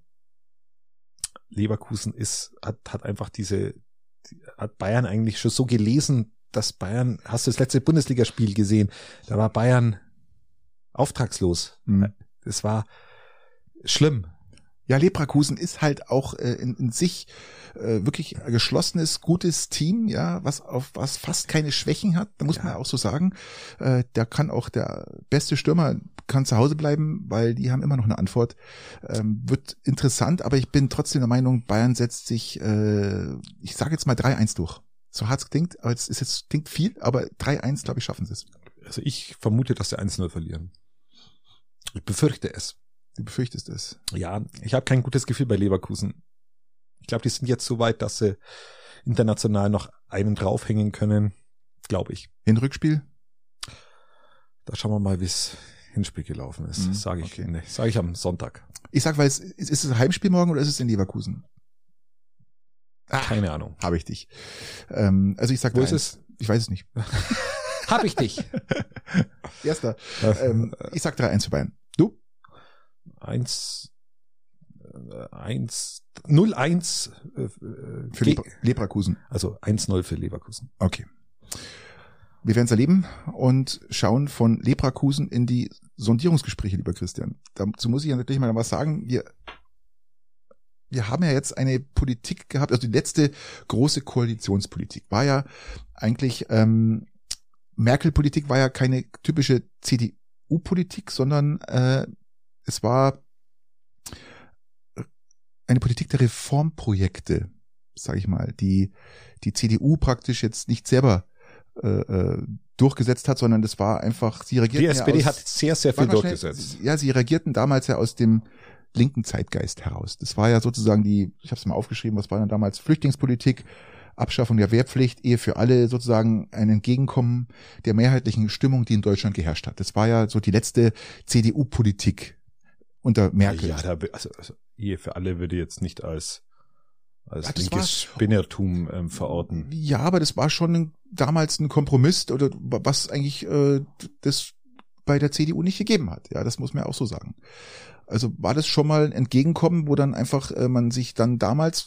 Leverkusen ist, hat, hat einfach diese, die, hat Bayern eigentlich schon so gelesen, dass Bayern, hast du das letzte Bundesligaspiel gesehen? Da war Bayern auftragslos. mh. Das war schlimm. Ja, Leverkusen ist halt auch äh, in, in sich äh, wirklich ein geschlossenes, gutes Team, ja, was auf was fast keine Schwächen hat, da muss Ja. man auch so sagen. Äh, da kann auch der beste Stürmer kann zu Hause bleiben, weil die haben immer noch eine Antwort. Ähm, wird interessant, aber ich bin trotzdem der Meinung, Bayern setzt sich, äh, ich sage jetzt mal drei eins durch. So hart es klingt, aber es ist jetzt klingt viel, aber drei eins, glaube ich, schaffen sie es. Also ich vermute, dass sie eins null verlieren. Ich befürchte es. Du befürchtest es. Ja, ich habe kein gutes Gefühl bei Leverkusen. Ich glaube, die sind jetzt so weit, dass sie international noch einen draufhängen können, glaube ich. Hinrückspiel? Da schauen wir mal, wie es Hinspiel gelaufen ist. Mhm, Sage ich, okay. nee, sage ich am Sonntag. Ich sag, weil es ist es ein Heimspiel morgen oder ist es in Leverkusen? Keine Ahnung. Habe ich dich. Ähm, also ich sag Wo drei ist eins. Ich weiß es nicht. Hab ich dich. Erster. ähm, ich sag drei eins für Bayern. Du? Eins, äh, eins, null eins äh, Für ge- Lever Leverkusen. also eins null für Leverkusen. Okay. Wir werden es erleben und schauen von Leverkusen in die Sondierungsgespräche, lieber Christian. Dazu muss ich ja natürlich mal was sagen. Wir, wir haben ja jetzt eine Politik gehabt, also die letzte große Koalitionspolitik war ja eigentlich, ähm, Merkel-Politik war ja keine typische C D U-Politik, sondern äh, es war eine Politik der Reformprojekte, sage ich mal, die die C D U praktisch jetzt nicht selber äh, durchgesetzt hat, sondern das war einfach, sie regierten Die S P D ja aus, hat sehr, sehr viel Warte mal schnell. durchgesetzt. Ja, sie reagierten damals ja aus dem linken Zeitgeist heraus. Das war ja sozusagen die, ich habe es mal aufgeschrieben, was war dann damals Flüchtlingspolitik, Abschaffung der Wehrpflicht, Ehe für alle, sozusagen ein Entgegenkommen der mehrheitlichen Stimmung, die in Deutschland geherrscht hat. Das war ja so die letzte C D U-Politik unter Merkel. Ja, da, also, also Ehe für alle würde jetzt nicht als als Ja, das linkes war- Spinnertum ähm, verorten. Ja, aber das war schon ein, damals ein Kompromiss oder was eigentlich äh, das bei der C D U nicht gegeben hat. Ja, das muss man ja auch so sagen. Also war das schon mal ein Entgegenkommen, wo dann einfach äh, man sich dann damals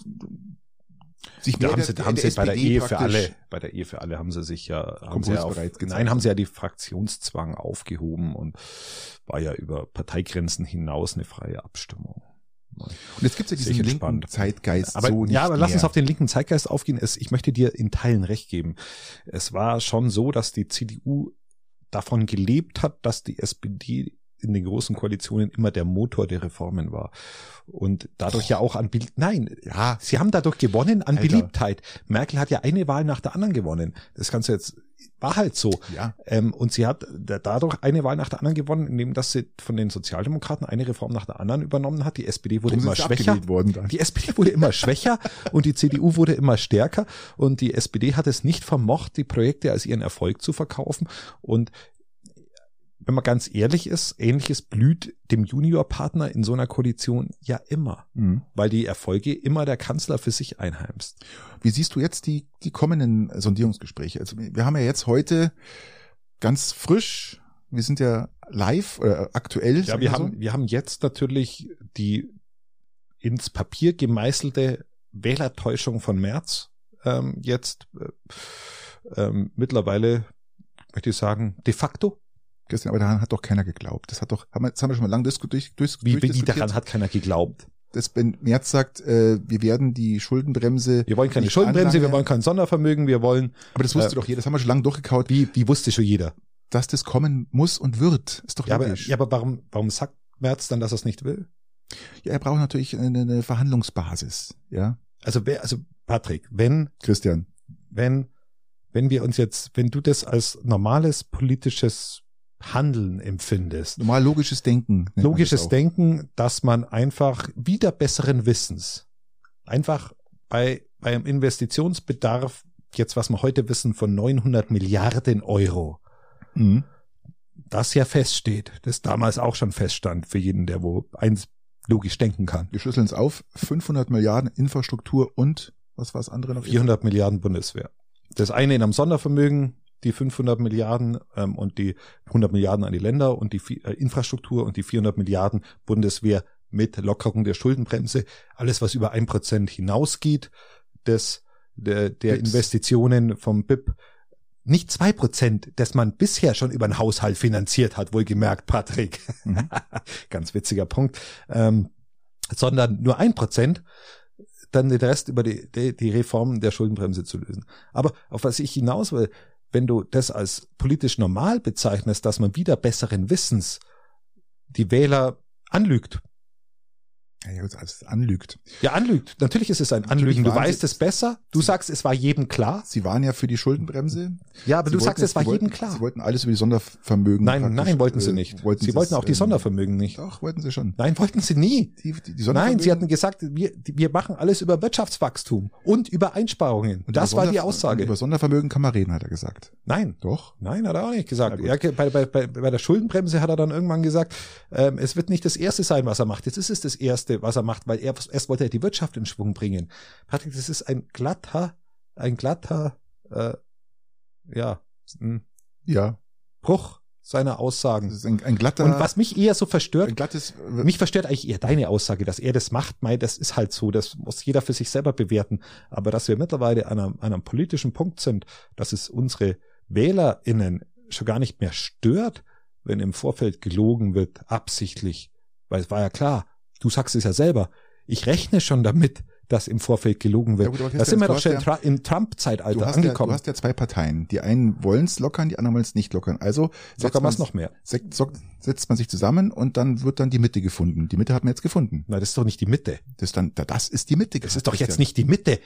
sich Da mehr haben sie, der- haben der sie bei der S P D Ehe für praktisch- alle, bei der Ehe für alle haben sie sich ja, haben sie ja auf, Kompromissbereit gezeigt. nein, haben sie ja die Fraktionszwang aufgehoben und war ja über Parteigrenzen hinaus eine freie Abstimmung. Und jetzt gibt's ja diesen Sicher linken spannend. Zeitgeist Aber, so nicht ja, aber lass uns mehr. auf den linken Zeitgeist aufgehen. Es, ich möchte dir in Teilen recht geben. Es war schon so, dass die C D U davon gelebt hat, dass die S P D in den großen Koalitionen immer der Motor der Reformen war. Und dadurch ja auch an Bild, nein, Ja, sie haben dadurch gewonnen an Alter. Beliebtheit. Merkel hat ja eine Wahl nach der anderen gewonnen. Das kannst du jetzt, war halt so. ja. Ähm, und sie hat da- dadurch eine Wahl nach der anderen gewonnen, indem dass sie von den Sozialdemokraten eine Reform nach der anderen übernommen hat. Die S P D wurde Warum immer sind sie schwächer. abgewählt worden dann? Die S P D wurde immer schwächer und die C D U wurde immer stärker und die S P D hat es nicht vermocht, die Projekte als ihren Erfolg zu verkaufen. Und wenn man ganz ehrlich ist, Ähnliches blüht dem Juniorpartner in so einer Koalition ja immer, Mhm. weil die Erfolge immer der Kanzler für sich einheimst. Wie siehst du jetzt die, die kommenden Sondierungsgespräche? Also wir haben ja jetzt heute ganz frisch, wir sind ja live oder aktuell. Ja, sagen wir so. haben, wir haben jetzt natürlich die ins Papier gemeißelte Wählertäuschung von Merz ähm, jetzt äh, ähm, mittlerweile, möchte ich sagen, de facto. Christian, aber daran hat doch keiner geglaubt. Das hat doch, haben wir, das haben wir schon mal lange diskut, durch, durch, Wie, wie daran hat keiner geglaubt? Dass wenn Merz sagt, äh, wir werden die Schuldenbremse. Wir wollen keine Schuldenbremse, anlange, wir wollen kein Sondervermögen, wir wollen. Aber das wusste äh, doch jeder, das haben wir schon lange durchgekaut. Wie, wie wusste schon jeder? Dass das kommen muss und wird, ist doch Ja, aber, logisch. ja, aber warum, warum sagt Merz dann, dass er es nicht will? Ja, er braucht natürlich eine, eine Verhandlungsbasis, ja. Also wer, also Patrick, wenn, Christian. wenn, wenn wir uns jetzt, wenn du das als normales politisches Handeln empfindest, Normal logisches Denken. nennt man logisches das auch. Denken, dass man einfach wieder besseren Wissens, einfach bei, beim Investitionsbedarf, jetzt was wir heute wissen, von neunhundert Milliarden Euro, Mhm. das ja feststeht, das damals auch schon feststand für jeden, der wo eins logisch denken kann. Wir schlüsseln es auf. fünfhundert Milliarden Infrastruktur und, was war das andere noch? vierhundert Milliarden Bundeswehr. Das eine in einem Sondervermögen, die fünfhundert Milliarden ähm, und die hundert Milliarden an die Länder und die äh, Infrastruktur und die vierhundert Milliarden Bundeswehr mit Lockerung der Schuldenbremse. Alles, was über ein Prozent hinausgeht, des, der, der B I Ps. Investitionen vom B I P, nicht zwei Prozent, das man bisher schon über den Haushalt finanziert hat, wohlgemerkt, Patrick. Mhm. Ganz witziger Punkt. Ähm, sondern nur ein Prozent, dann den Rest über die, die, die Reformen der Schuldenbremse zu lösen. Aber auf was ich hinaus will, wenn du das als politisch normal bezeichnest, dass man wieder besseren Wissens die Wähler anlügt. Ja, gut, als anlügt. Ja, anlügt. Natürlich ist es ein Natürlich Anlügen. Du waren weißt sie- es besser. Du sagst, es war jedem klar. Sie waren ja für die Schuldenbremse. Ja, aber Sie du sagst, wollten- es war Sie wollten, jedem klar. Sie wollten alles über die Sondervermögen. Nein, praktisch, nein, wollten sie äh, nicht. Wollten sie wollten es, auch die ähm, Sondervermögen nicht. Doch, wollten sie schon. Nein, wollten sie nie. Die, die, die Nein, Sondervermögen, sie hatten gesagt, wir, wir machen alles über Wirtschaftswachstum und über Einsparungen. und Das über war die Sonderver- Aussage. Über Sondervermögen kann man reden, hat er gesagt. Nein. Doch. Nein, hat er auch nicht gesagt. Na gut. Er, bei, bei, bei, bei der Schuldenbremse hat er dann irgendwann gesagt, ähm, es wird nicht das Erste sein, was er macht. Jetzt ist es das Erste, was er macht, weil er erst wollte er die Wirtschaft in Schwung bringen. Patrick, das ist ein glatter, ein glatter, äh, ja, ein Ja. Bruch seiner Das Aussagen. ist ein, ein glatter. Und was mich eher so verstört, ein glattes. mich verstört eigentlich eher deine Aussage, dass er das macht, mei, das ist halt so, das muss jeder für sich selber bewerten. Aber dass wir mittlerweile an einem, an einem politischen Punkt sind, dass es unsere WählerInnen schon gar nicht mehr stört, wenn im Vorfeld gelogen wird, absichtlich. Weil es war ja klar, du sagst es ja selber, ich rechne schon damit, dass im Vorfeld gelogen wird. Ja gut, aber Da Christian, sind wir du doch hast schon ja- im Tra- im Du Trump-Zeitalter hast, ja, angekommen. du hast ja zwei Parteien. Die einen wollen es lockern, die anderen wollen es nicht lockern. Also setzt Locker man, was noch mehr. se- so- setzt man sich zusammen und dann wird dann die Mitte gefunden. Die Mitte hat man jetzt gefunden. Na, das ist doch nicht die Mitte. Das, ist dann, das ist die Mitte. Das ist doch jetzt nicht die Mitte.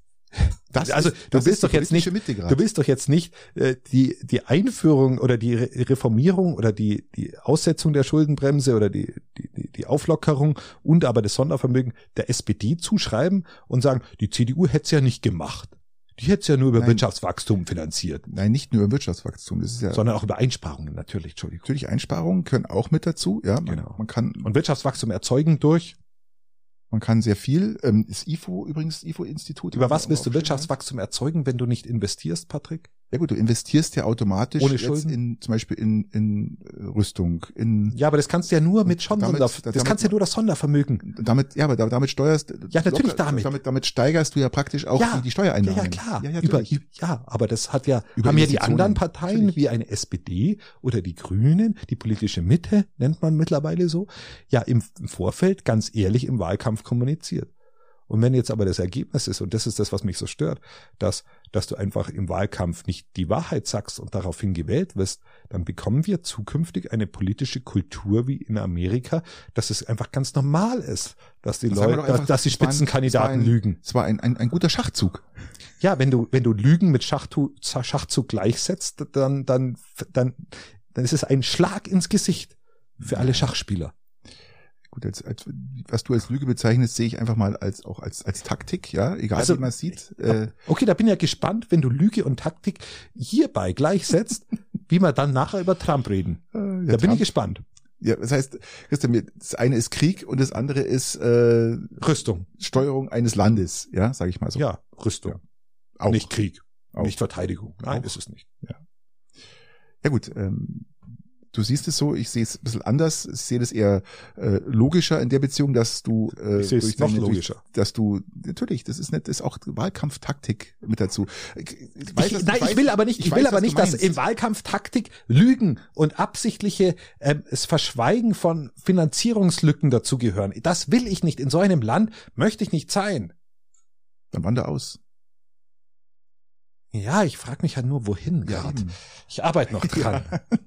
Das also ist, du das willst ist die doch jetzt nicht, politische Mitte du gerade. willst doch jetzt nicht äh, die die Einführung oder die Re Reformierung oder die die Aussetzung der Schuldenbremse oder die die die die Auflockerung und aber das Sondervermögen der S P D zuschreiben und sagen, die C D U hätte es ja nicht gemacht. Die hätte es ja nur über Nein. Wirtschaftswachstum finanziert, Nein, nicht nur im Wirtschaftswachstum. Das ist ja sondern auch über Einsparungen natürlich, Entschuldigung. natürlich Einsparungen können auch mit dazu. Ja, man, Genau. man kann Und Wirtschaftswachstum erzeugen durch, man kann sehr viel. Ähm, das I F O übrigens, das I F O-Institut. über was willst du Aufstellen. Wirtschaftswachstum erzeugen, wenn du nicht investierst, Patrick? Ja gut, du investierst ja automatisch Ohne jetzt Schulden? in zum Beispiel in, in äh, Rüstung, in Ja, aber das kannst du ja nur mit schon Damit- Sonder, das damit- kannst du ja nur das Sondervermögen. damit, ja, aber da- damit steuerst Ja, natürlich damit. damit. Damit steigerst du ja praktisch auch Ja, die, die Ja, Steuereinnahmen. ja, klar. Ja, ja, Über, natürlich. ja, aber das hat ja, Über haben ja die Investitionen. anderen Parteien Natürlich. wie eine S P D oder die Grünen, die politische Mitte, nennt man mittlerweile so, ja im, im Vorfeld ganz ehrlich im Wahlkampf kommuniziert. Und wenn jetzt aber das Ergebnis ist, und das ist das, was mich so stört, dass, dass du einfach im Wahlkampf nicht die Wahrheit sagst und daraufhin gewählt wirst, dann bekommen wir zukünftig eine politische Kultur wie in Amerika, dass es einfach ganz normal ist, dass die Das sagen wir Leute, doch einfach, dass, dass die das war ein- Spitzenkandidaten das war ein- lügen. Es war ein, ein, ein guter Schachzug. Ja, wenn du, wenn du Lügen mit Schachtu, Schachzug gleichsetzt, dann, dann, dann, dann ist es ein Schlag ins Gesicht für alle Schachspieler. Gut, als, als, was du als Lüge bezeichnest, sehe ich einfach mal als auch als als Taktik, ja, egal Also, wie man es sieht. Äh, Okay, da bin ich ja gespannt, wenn du Lüge und Taktik hierbei gleichsetzt, wie wir dann nachher über Trump reden. äh, ja, Da bin ich Trump- gespannt. Ja, das heißt, Christian, mir- das eine ist Krieg und das andere ist äh, Rüstung. Steuerung eines Landes, ja, sage ich mal so. Ja, Rüstung. auch. Nicht Krieg. Auch. Nicht Verteidigung. Nein, Auch. ist es nicht. Ja gut, ähm, du siehst es so, ich sehe es ein bisschen anders. Ich sehe das eher äh, logischer in der Beziehung, dass du äh, ich sehe es noch deine, logischer. Durch, dass du natürlich, das ist nicht, das ist auch Wahlkampftaktik mit dazu. Ich, ich, weiß, ich, nein, ich, ich will aber nicht, ich, ich will weiß, aber nicht, dass in Wahlkampftaktik Lügen und absichtliche äh, das Verschweigen von Finanzierungslücken dazugehören. Das will ich nicht. In so einem Land möchte ich nicht sein. Dann wander aus. Ja, ich frage mich halt nur, wohin ja, gerade. Ich arbeite noch dran.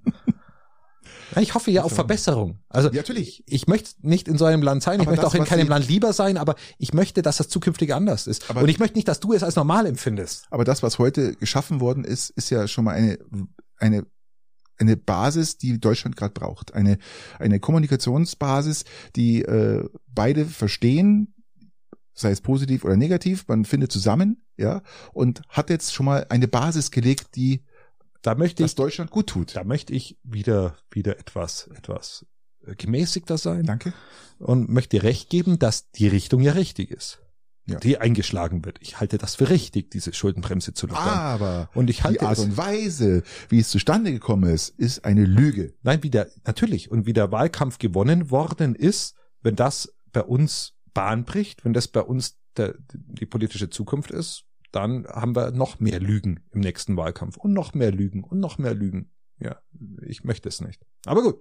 Ja. Ich hoffe ja auf Verbesserung. Also ja, natürlich. Ich, ich möchte nicht in so einem Land sein, ich aber möchte das, auch in keinem Land lieber sein, aber ich möchte, dass das zukünftig anders ist. Aber und ich möchte nicht, dass du es als normal empfindest. Aber das, was heute geschaffen worden ist, ist ja schon mal eine eine eine Basis, die Deutschland gerade braucht. Eine eine Kommunikationsbasis, die äh, beide verstehen, sei es positiv oder negativ, man findet zusammen, ja, und hat jetzt schon mal eine Basis gelegt, die da möchte das ich, Deutschland gut tut. Da möchte ich wieder wieder etwas etwas gemäßigter sein. Danke. Und möchte dir recht geben, dass die Richtung ja richtig ist. Ja. Die eingeschlagen wird. Ich halte das für richtig, diese Schuldenbremse zu lockern. Aber und ich halte die Art und Weise, wie es zustande gekommen ist, ist eine Lüge. Nein, wie der, natürlich. Und wie der Wahlkampf gewonnen worden ist, wenn das bei uns Bahn bricht, wenn das bei uns der, die politische Zukunft ist, dann haben wir noch mehr Lügen im nächsten Wahlkampf und noch mehr Lügen und noch mehr Lügen. Ja, ich möchte es nicht. Aber gut.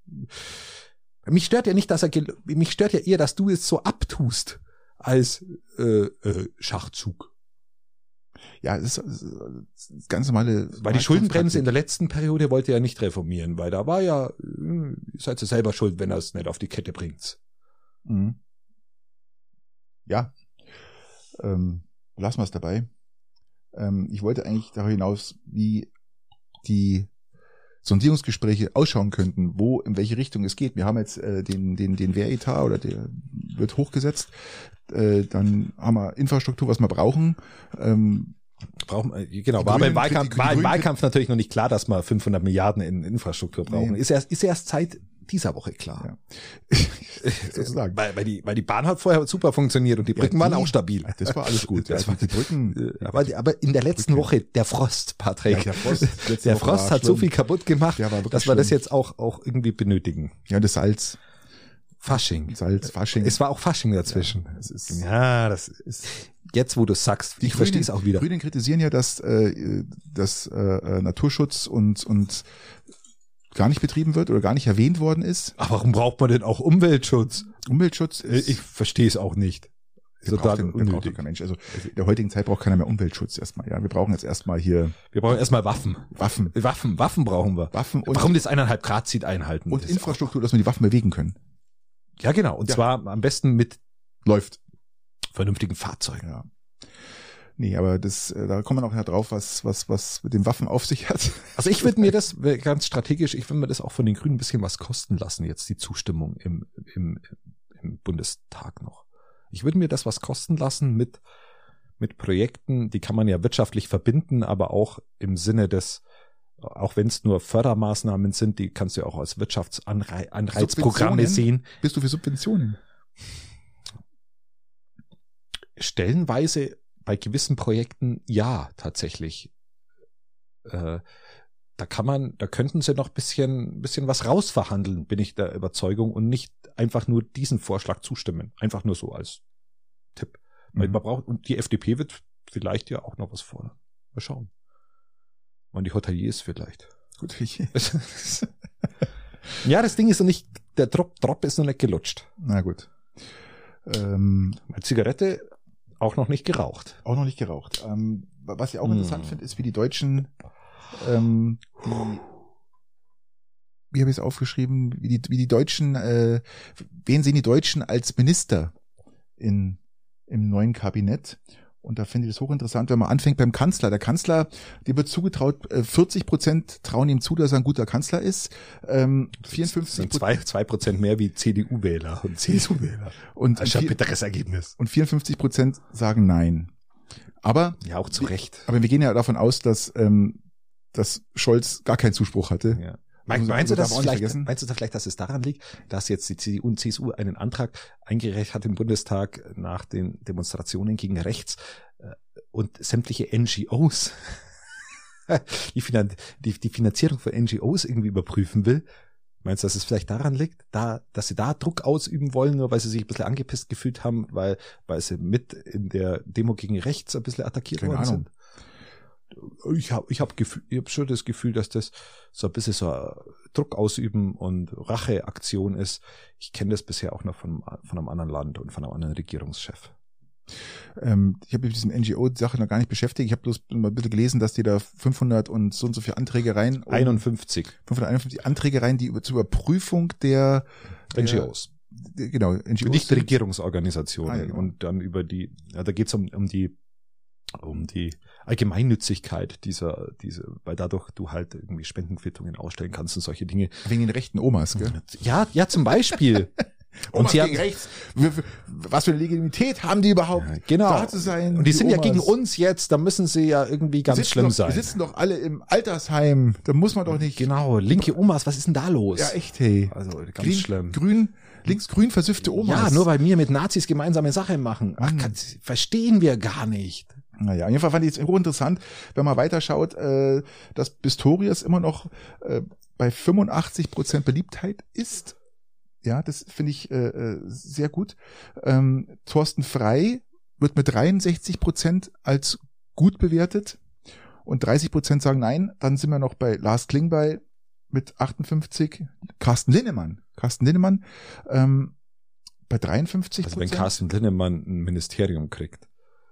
Mich stört ja nicht, dass er, mich stört ja eher, dass du es so abtust als äh, äh, Schachzug. Ja, es ist das ganz normale. Weil die Schuldenbremse in der letzten Periode wollte er ja nicht reformieren, weil da war ja, ihr seid ja selber schuld, wenn er es nicht auf die Kette bringt. Mhm. Ja, ähm, lassen wir es dabei. Ähm, ich wollte eigentlich darüber hinaus, wie die Sondierungsgespräche ausschauen könnten, wo, in welche Richtung es geht. Wir haben jetzt äh, den, den, den Wehretat oder der wird hochgesetzt. Äh, dann haben wir Infrastruktur, was wir brauchen. Ähm, Brauchen, genau, war beim Wahlkampf, war im Wahlkampf natürlich noch nicht klar, dass wir fünfhundert Milliarden in Infrastruktur brauchen. Nee. Ist erst, ist erst seit dieser Woche klar. Ja. Sozusagen. Weil, weil die, weil die Bahn hat vorher super funktioniert und die Brücken ja, die, waren auch stabil. Das war alles gut. Das ja, war die Brücken. Aber, aber in der letzten Woche, der Frost, Patrick. Ja, der Frost, der Frost hat schlimm. so viel kaputt gemacht, dass wir das jetzt auch, auch irgendwie benötigen. Ja, das Salz. Fasching. Salz, Fasching. Es war auch Fasching dazwischen. Ja, das ist, ja, das ist jetzt, wo du sagst, ich verstehe es auch wieder. Die Grünen kritisieren ja, dass, äh, dass äh, Naturschutz und, und gar nicht betrieben wird oder gar nicht erwähnt worden ist. Aber warum braucht man denn auch Umweltschutz? Umweltschutz ist, ich verstehe es auch nicht. Der braucht, den, der braucht kein Mensch. Also in der heutigen Zeit braucht keiner mehr Umweltschutz erstmal. Ja, wir brauchen jetzt erstmal hier. Wir brauchen erstmal Waffen. Waffen. Waffen. Waffen brauchen wir. Waffen und warum das eineinhalb Grad Ziel einhalten? Und Infrastruktur, dass wir die Waffen bewegen können. Ja, genau. Und ja. zwar am besten mit läuft vernünftigen Fahrzeugen. Ja. Nee, aber das, da kommen wir noch drauf, was, was, was mit den Waffen auf sich hat. Also ich würde mir das ganz strategisch, ich würde mir das auch von den Grünen ein bisschen was kosten lassen, jetzt die Zustimmung im, im, im Bundestag noch. Ich würde mir das was kosten lassen mit, mit Projekten, die kann man ja wirtschaftlich verbinden, aber auch im Sinne des, auch wenn es nur Fördermaßnahmen sind, die kannst du ja auch als Wirtschaftsanreizprogramme sehen. Bist du für Subventionen? Stellenweise bei gewissen Projekten ja, tatsächlich. Äh, da kann man, da könnten sie noch bisschen, bisschen was rausverhandeln, bin ich der Überzeugung, und nicht einfach nur diesen Vorschlag zustimmen. Einfach nur so als Tipp. Mhm. Man braucht, und die F D P wird vielleicht ja auch noch was fordern. Mal schauen. Und die Hoteliers vielleicht. Gut, ich. Ja, das Ding ist noch nicht, der Drop, Drop ist noch nicht gelutscht. Na gut. Ähm, Meine Zigarette auch noch nicht geraucht. Auch noch nicht geraucht. Ähm, was ich auch hm. interessant finde, ist, wie die Deutschen, ähm, die, wie habe ich es aufgeschrieben, wie die, wie die Deutschen, äh, wen sehen die Deutschen als Minister in, im neuen Kabinett? Und da finde ich das hochinteressant, wenn man anfängt beim Kanzler. Der Kanzler, dem wird zugetraut, vierzig Prozent trauen ihm zu, dass er ein guter Kanzler ist. Ähm, vierundfünfzig Prozent. Zwei, zwei Prozent mehr wie C D U-Wähler und C S U-Wähler. Und ein vier, bitteres Ergebnis. Und vierundfünfzig Prozent sagen nein. Aber ja, auch zu Recht. Aber wir gehen ja davon aus, dass, ähm, dass scholz gar keinen Zuspruch hatte. Ja. Meinst, meinst, du, das vielleicht, meinst du da vielleicht, dass es daran liegt, dass jetzt die C D U und C S U einen Antrag eingereicht hat im Bundestag nach den Demonstrationen gegen rechts äh, und sämtliche N G Os die, Finan- die, die Finanzierung von N G Os irgendwie überprüfen will. Meinst du, dass es vielleicht daran liegt, da, dass sie da Druck ausüben wollen, nur weil sie sich ein bisschen angepisst gefühlt haben, weil, weil sie mit in der Demo gegen rechts ein bisschen attackiert Keine worden Ahnung. sind? Ich habe ich hab Gefühl, ich hab schon das Gefühl, dass das so ein bisschen so ein Druck ausüben und Racheaktion ist. Ich kenne das bisher auch noch von, von einem anderen Land und von einem anderen Regierungschef. Ähm, ich habe mich mit diesen N G O-Sache noch gar nicht beschäftigt. Ich habe bloß mal ein bisschen gelesen, dass die da fünfhundert und so und so viele Anträge rein. einundfünfzig fünfhunderteinundfünfzig Anträge rein, die über, zur Überprüfung der, der N G Os. Der, genau, N G Os. Nicht Regierungsorganisationen. Ah, ja, genau. Und dann über die, ja, da geht's um, um die um die Allgemeinnützigkeit dieser, diese, weil dadurch du halt irgendwie Spendenquittungen ausstellen kannst und solche Dinge. Wegen den rechten Omas, gell? Ja, ja, zum Beispiel. Und Und sie gegen haben, rechts. Was für eine Legitimität haben die überhaupt, ja, genau. da zu sein? Und die, die sind Omas. ja gegen uns jetzt, da müssen sie ja irgendwie ganz Wir sitzen schlimm doch, sein. Wir sitzen doch alle im Altersheim, da muss man doch nicht. Genau, linke Omas, was ist denn da los? Ja, echt, hey. Also ganz grün, schlimm. Grün, linksgrün versüffte Omas. Ja, nur weil wir mit Nazis gemeinsame Sache machen. Ach, Mann. kann, verstehen wir gar nicht. Naja, auf jeden Fall fand ich es hochinteressant, wenn man weiterschaut, äh, dass Pistorius immer noch äh, bei fünfundachtzig Prozent Beliebtheit ist. Ja, das finde ich äh, sehr gut. Ähm, Thorsten Frey wird mit dreiundsechzig Prozent als gut bewertet und dreißig Prozent sagen nein. Dann sind wir noch bei Lars Klingbeil mit achtundfünfzig. Carsten Linnemann. Carsten Linnemann ähm, bei dreiundfünfzig Prozent. Also wenn Carsten Linnemann ein Ministerium kriegt,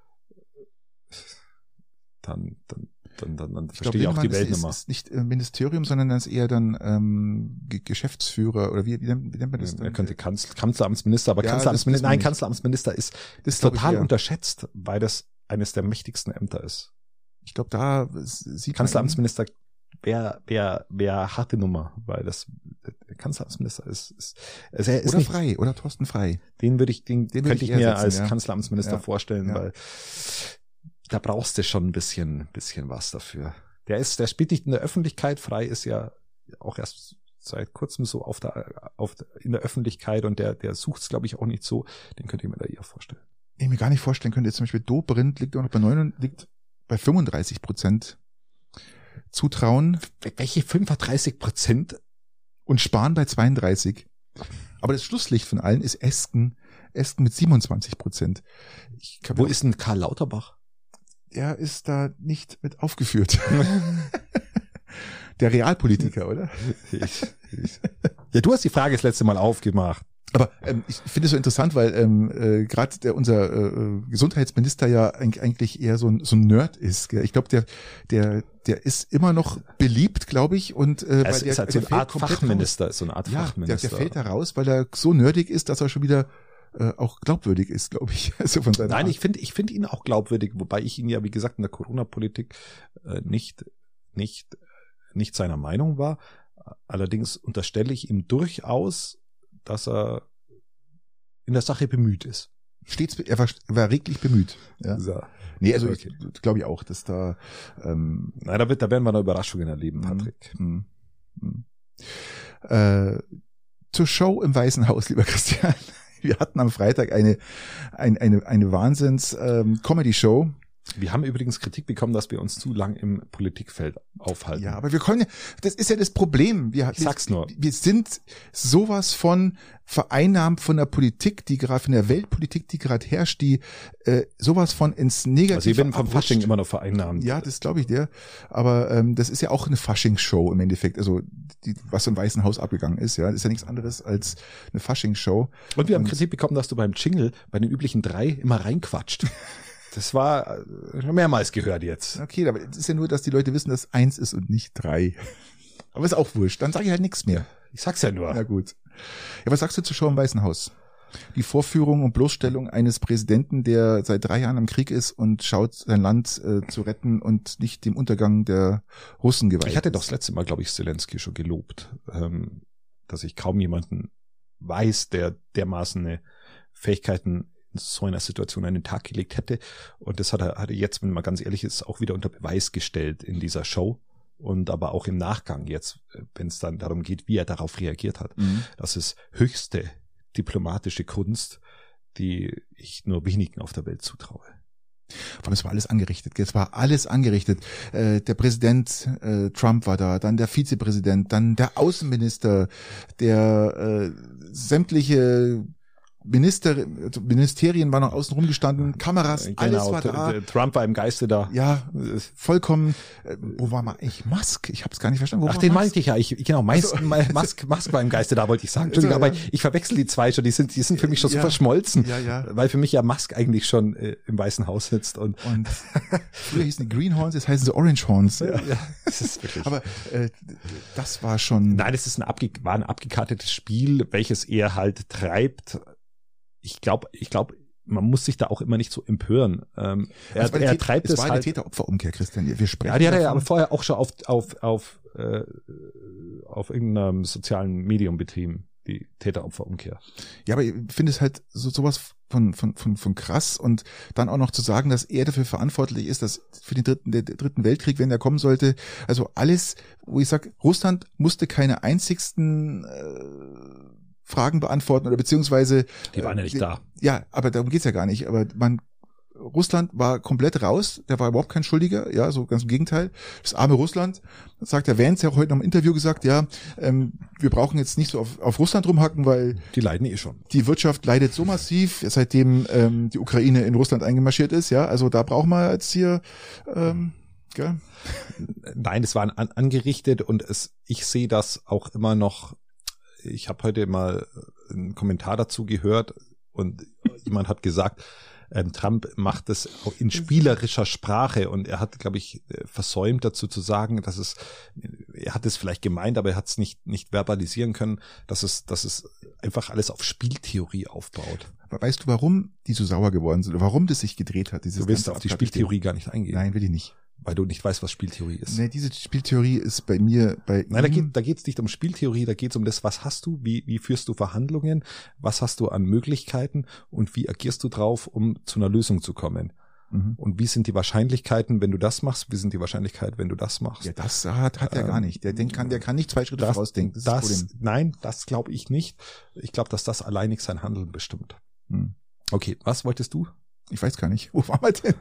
dann, dann, dann, dann, dann Ich verstehe ich auch die Welt ist, nicht mehr. ist nicht äh, Ministerium, sondern das ist eher dann ähm, Ge- Geschäftsführer oder wie, wie, nennt, wie nennt man das dann? Er könnte Kanzler, Kanzleramtsminister, aber Ja, Kanzleramtsminister, das- das nein, meine ich. Kanzleramtsminister ist, Das ist glaub ich total eher. unterschätzt, weil das eines der mächtigsten Ämter ist. Ich glaube, da sieht man Kanzleramtsminister wäre wär, wär harte Nummer, weil das der Kanzleramtsminister ist, ist, also er ist oder nicht, Frey oder Thorsten Frey. den würde ich, den, Den könnte würde ich ich mir eher setzen, als ja. Kanzleramtsminister Ja. vorstellen, Ja. weil da brauchst du schon ein bisschen, bisschen was dafür. Der ist, der spielt nicht in der Öffentlichkeit. Frey ist ja auch erst seit kurzem so auf der, auf der, in der Öffentlichkeit und der, der sucht es, glaube ich, auch nicht so. Den könnte ich mir da eher vorstellen. Ich mir gar nicht vorstellen könnte, jetzt zum Beispiel Dobrindt liegt auch noch bei neun, liegt bei fünfunddreißig Prozent Zutrauen Welche fünfunddreißig Prozent? und Spahn bei zweiunddreißig. Aber das Schlusslicht von allen ist Esken. Esken mit siebenundzwanzig Prozent. Ich kann Wo mir- ist denn Karl Lauterbach? er ist da nicht mit aufgeführt. Der Realpolitiker, oder? Ich, ich. Ja, du hast die Frage das letzte Mal aufgemacht. Aber ähm, ich finde es so interessant, weil ähm, äh, gerade der unser äh, Gesundheitsminister ja eig- eigentlich eher so ein, so ein Nerd ist. Gell? Ich glaube, der der der ist immer noch beliebt, glaube ich, und äh, Es weil der, ist halt der so eine fällt Art komplett Fachminister, ist so eine Art raus. Ja, der, Fachminister. der fällt da raus, weil er so nerdig ist, dass er schon wieder äh, auch glaubwürdig ist, glaube ich. Also von seiner Nein, Art. ich finde, ich finde ihn auch glaubwürdig, wobei ich ihn ja, wie gesagt, in der Corona-Politik äh, nicht, nicht, nicht seiner Meinung war. Allerdings unterstelle ich ihm durchaus, dass er in der Sache bemüht ist. Stets, er war, war reglich bemüht. Ja. So. Nee, also Okay. ich glaube ich auch, dass da ähm, Na, da, wird, da werden wir noch Überraschungen erleben, Mhm. Patrick. Hm. Hm. Äh, zur Show im Weißen Haus, lieber Christian. Wir hatten am Freitag eine eine eine, eine Wahnsinns ähm, Comedy-Show. Wir haben übrigens Kritik bekommen, dass wir uns zu lang im Politikfeld aufhalten. Ja, aber wir können, ja- das ist ja das Problem. Wir, Ich sag's nur. Wir, wir sind sowas von vereinnahmt von der Politik, die gerade von der Weltpolitik, die gerade herrscht, die äh, sowas von ins Negative Also ich bin vom abrutscht. Fasching immer noch vereinnahmt. Ja, das glaube ich dir. Aber ähm, das ist ja auch eine Faschingsshow im Endeffekt. Also die, was im Weißen Haus abgegangen ist, ja, das ist ja nichts anderes als eine Faschingsshow. Und wir haben Und- Kritik bekommen, dass du beim Jingle bei den üblichen drei immer reinquatscht. Das war äh, schon mehrmals gehört jetzt. Okay, aber es ist ja nur, dass die Leute wissen, dass eins ist und nicht drei. Aber ist auch wurscht. Dann sage ich halt nichts mehr. Ich sag's ja nur. Na gut. Ja, was sagst du zur Show im Weißen Haus? Die Vorführung und Bloßstellung eines Präsidenten, der seit drei Jahren am Krieg ist und schaut, sein Land äh, zu retten und nicht dem Untergang der Russen geweiht Ich hatte ist. doch das letzte Mal, glaube ich, Zelensky schon gelobt, ähm, dass ich kaum jemanden weiß, der dermaßen eine Fähigkeiten in so einer Situation an den Tag gelegt hätte. Und das hat er, hat er jetzt, wenn man ganz ehrlich ist, auch wieder unter Beweis gestellt in dieser Show. Und aber auch im Nachgang jetzt, wenn es dann darum geht, wie er darauf reagiert hat. Mhm. Das ist höchste diplomatische Kunst, die ich nur wenigen auf der Welt zutraue. Vor allem, es war alles angerichtet. Es war alles angerichtet. Äh, der Präsident äh, Trump war da, dann der Vizepräsident, dann der Außenminister, der äh, sämtliche Minister, Ministerien waren noch außen rumgestanden, Kameras, genau, alles war da. Trump war im Geiste da. Ja, vollkommen. Äh, wo war mal eigentlich Musk? Ich habe es gar nicht verstanden. Wo Ach, war den Musk? meinte ich ja. Ich, genau, meist, Also, Musk, Musk war im Geiste da, wollte ich sagen. Entschuldigung, also, aber ja. ich verwechsel die zwei schon. Die sind, die sind für mich schon so Ja. verschmolzen. Ja, ja. Weil für mich ja Musk eigentlich schon äh, im Weißen Haus sitzt. Und, Und früher hießen die Greenhorns, jetzt heißen sie Orangehorns. ja, ja, das ist wirklich. Aber äh, das war schon. Nein, es ist ein, abge war ein abgekartetes Spiel, welches er halt treibt. Ich glaube, ich glaube, man muss sich da auch immer nicht so empören. Ähm, er, Es war die er Tät- treibt es es war eine halt. Täter-Opfer-Umkehr, Christian. Wir sprechen Ja, die hat er ja davon. aber vorher auch schon auf auf auf äh, auf irgendeinem sozialen Medium betrieben, die Täter-Opfer-Umkehr. Ja, aber ich finde es halt so sowas von von von von krass und dann auch noch zu sagen, dass er dafür verantwortlich ist, dass für den dritten der, der dritten Weltkrieg, wenn der kommen sollte, also alles, wo ich sag, Russland musste keine einzigsten äh, Fragen beantworten oder beziehungsweise Die waren ja nicht äh, da. Ja, aber darum geht's ja gar nicht. Aber man Russland war komplett raus, der war überhaupt kein Schuldiger, ja, so ganz im Gegenteil. Das arme Russland, das sagt der Vance ja auch heute noch im Interview gesagt, ja, ähm, wir brauchen jetzt nicht so auf, auf Russland rumhacken, weil Die leiden eh schon. die Wirtschaft leidet so massiv, seitdem ähm, die Ukraine in Russland eingemarschiert ist, ja, also da brauchen wir jetzt hier, ähm, gell? Nein, es war an, angerichtet und es, ich sehe das auch immer noch. Ich habe heute mal einen Kommentar dazu gehört und jemand hat gesagt, ähm, Trump macht es auch in spielerischer Sprache und er hat, glaube ich, versäumt dazu zu sagen, dass es, er hat es vielleicht gemeint, aber er hat es nicht nicht verbalisieren können, dass es, dass es einfach alles auf Spieltheorie aufbaut. Weißt du, warum die so sauer geworden sind, warum das sich gedreht hat? Dieses Du willst ganze auf die Abklatschen? Spieltheorie gar nicht eingehen, Nein, will ich nicht. weil du nicht weißt, was Spieltheorie ist. Nee, diese Spieltheorie ist bei mir, bei Nein, da ihm- geht da geht's nicht um Spieltheorie, da geht's um das, was hast du, wie wie führst du Verhandlungen, was hast du an Möglichkeiten und wie agierst du drauf, um zu einer Lösung zu kommen. Mhm. Und wie sind die Wahrscheinlichkeiten, wenn du das machst, wie sind die Wahrscheinlichkeit, wenn du das machst? Ja, das hat, hat er Ähm, gar nicht. Der denkt, kann, der kann nicht zwei Schritte das, vorausdenken. Das, das, ist das Problem. nein, das glaube ich nicht. Ich glaube, dass das alleinig sein Handeln bestimmt. Hm. Okay, was wolltest du? Ich weiß gar nicht. Wo waren wir denn?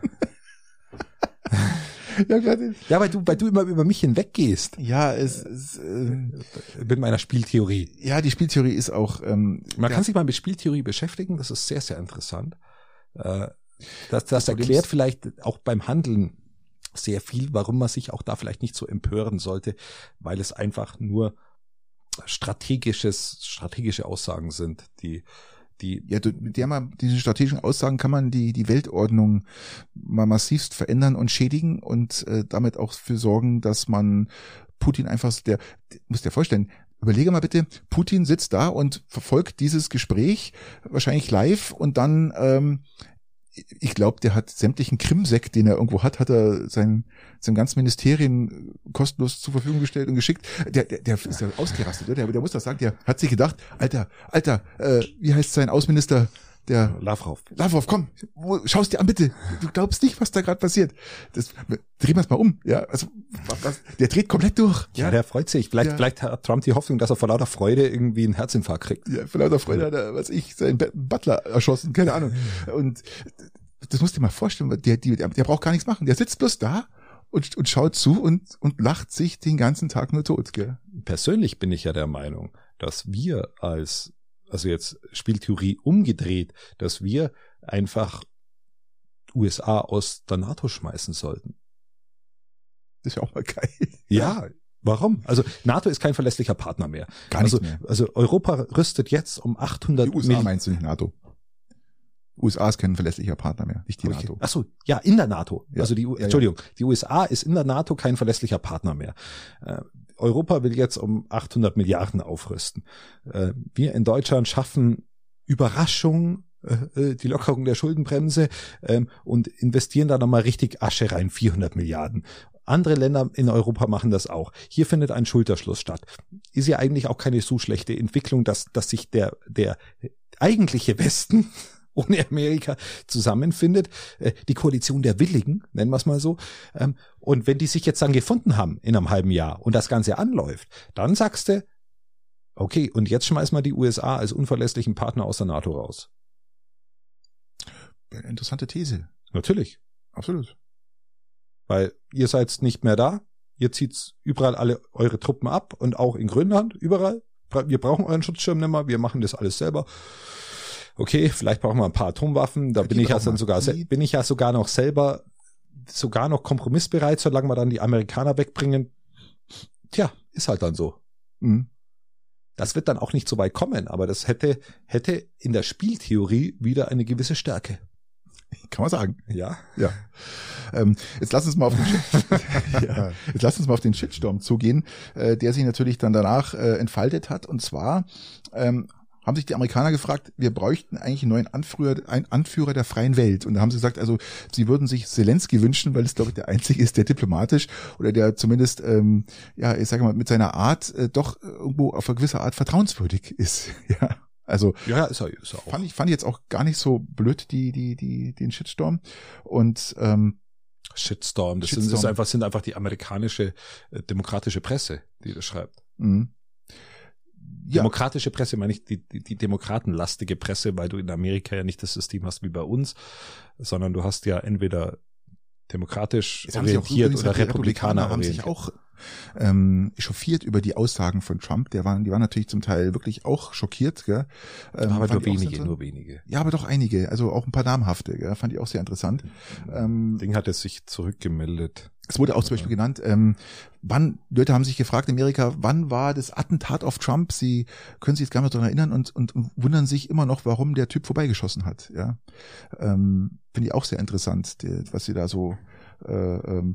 ja, gerade. Ja, weil du, weil du immer über mich hinweggehst Ja, es, es äh, mit meiner Spieltheorie. ja, die Spieltheorie ist auch. Ähm, Man ja, kann sich mal mit Spieltheorie beschäftigen, das ist sehr, sehr interessant. Äh, Das, das Das Problem erklärt ist- vielleicht auch beim Handeln sehr viel, warum man sich auch da vielleicht nicht so empören sollte, weil es einfach nur strategisches, strategische Aussagen sind, die, die, Ja, du, mit der man, diese strategischen Aussagen kann man die, die Weltordnung mal massivst verändern und schädigen und äh, damit auch für sorgen, dass man Putin einfach, der, der muss dir vorstellen, überlege mal bitte, Putin sitzt da und verfolgt dieses Gespräch, wahrscheinlich live und dann, ähm, ich glaube, der hat sämtlichen Krimsekt, den er irgendwo hat, hat er sein, sein ganzes Ministerien kostenlos zur Verfügung gestellt und geschickt. Der, der, der ist ja ausgerastet, oder? Der, der muss das sagen, der hat sich gedacht, Alter, Alter, äh, wie heißt sein Außenminister? Der Lavrov. Lavrov, komm, wo- schau's dir an, bitte. Du glaubst nicht, was da gerade passiert. Das, drehen wir es mal um. Ja, also was, was, der dreht komplett durch. Ja, der freut sich. Vielleicht, Ja. vielleicht hat Trump die Hoffnung, dass er vor lauter Freude irgendwie einen Herzinfarkt kriegt. Ja, vor lauter Freude hat er, was ich, seinen Be- Butler erschossen, keine Ahnung. Und das musst du dir mal vorstellen, der, der, der braucht gar nichts machen. Der sitzt bloß da und, und schaut zu und, und lacht sich den ganzen Tag nur tot, gell? Persönlich bin ich ja der Meinung, dass wir als, also jetzt Spieltheorie umgedreht, dass wir einfach U S A aus der NATO schmeißen sollten. Das ist ja auch mal geil. Ja, warum? Also NATO ist kein verlässlicher Partner mehr. Gar nicht also, mehr. Also Europa rüstet jetzt um achthundert Die U S A Millionen. meinst du nicht NATO? U S A ist kein verlässlicher Partner mehr, nicht die Okay. NATO. Ach so, ja, in der NATO. Ja. Also die, U- Ja, ja. Entschuldigung, die U S A ist in der NATO kein verlässlicher Partner mehr. Äh, Europa will jetzt um achthundert Milliarden aufrüsten. Äh, wir in Deutschland schaffen Überraschung, äh, die Lockerung der Schuldenbremse ähm, und investieren da nochmal richtig Asche rein, vierhundert Milliarden. Andere Länder in Europa machen das auch. Hier findet ein Schulterschluss statt. Ist ja eigentlich auch keine so schlechte Entwicklung, dass, dass sich der, der eigentliche Westen ohne Amerika zusammenfindet, äh, die Koalition der Willigen, nennen wir es mal so. Ähm, und wenn die sich jetzt dann gefunden haben in einem halben Jahr und das Ganze anläuft, dann sagst du, okay, und jetzt schmeißen wir die U S A als unverlässlichen Partner aus der NATO raus. Interessante These. Natürlich. Absolut. Weil ihr seid nicht mehr da, ihr zieht überall alle eure Truppen ab und auch in Grönland, überall. Wir brauchen euren Schutzschirm nicht mehr, wir machen das alles selber. Okay, vielleicht brauchen wir ein paar Atomwaffen, da Die bin ich ja brauchen dann wir. sogar, Die- bin ich ja sogar noch selber, sogar noch kompromissbereit, solange wir dann die Amerikaner wegbringen. Tja, ist halt dann so. Mhm. Das wird dann auch nicht so weit kommen, aber das hätte, hätte in der Spieltheorie wieder eine gewisse Stärke. Kann man sagen. Ja. Ja. Ähm, jetzt lass uns mal auf den Shit ja. Jetzt lass uns mal auf den Shitstorm zugehen, äh, der sich natürlich dann danach äh, entfaltet hat. Und zwar ähm, haben sich die Amerikaner gefragt, wir bräuchten eigentlich einen neuen Anführer, einen Anführer der freien Welt. Und da haben sie gesagt, also sie würden sich Zelensky wünschen, weil es, glaube ich, der einzige ist, der diplomatisch oder der zumindest, ähm, ja, ich sage mal, mit seiner Art äh, doch irgendwo auf eine gewisse Art vertrauenswürdig ist. Ja. Also Ja, ist er, ist er auch. fand ich fand ich jetzt auch gar nicht so blöd die die die den Shitstorm und ähm, Shitstorm. Das, Shitstorm. Sind, das ist einfach, sind einfach die amerikanische äh, demokratische Presse, die das schreibt. mh. ja Demokratische Presse meine ich die, die, die demokratenlastige Presse, weil du in Amerika ja nicht das System hast wie bei uns, sondern du hast ja entweder demokratisch Jetzt haben sich auch orientiert übrigens oder die Republikaner haben sich orientiert. auch ähm, echauffiert über die Aussagen von Trump. Der waren, die waren natürlich zum Teil wirklich auch schockiert. Gell? Ähm, aber fand nur ich auch sehr wenige, interessant. nur wenige. Ja, aber doch einige. Also auch ein paar namhafte. Gell? Fand ich auch sehr interessant. Ähm, Ding hat es sich zurückgemeldet. Es wurde auch zum Beispiel genannt, ähm, wann, Leute haben sich gefragt in Amerika, wann war das Attentat auf Trump? Sie können sich jetzt gar nicht daran erinnern und, und, und wundern sich immer noch, warum der Typ vorbeigeschossen hat. Ja, ähm, finde ich auch sehr interessant, die, was sie da so. Äh, ähm,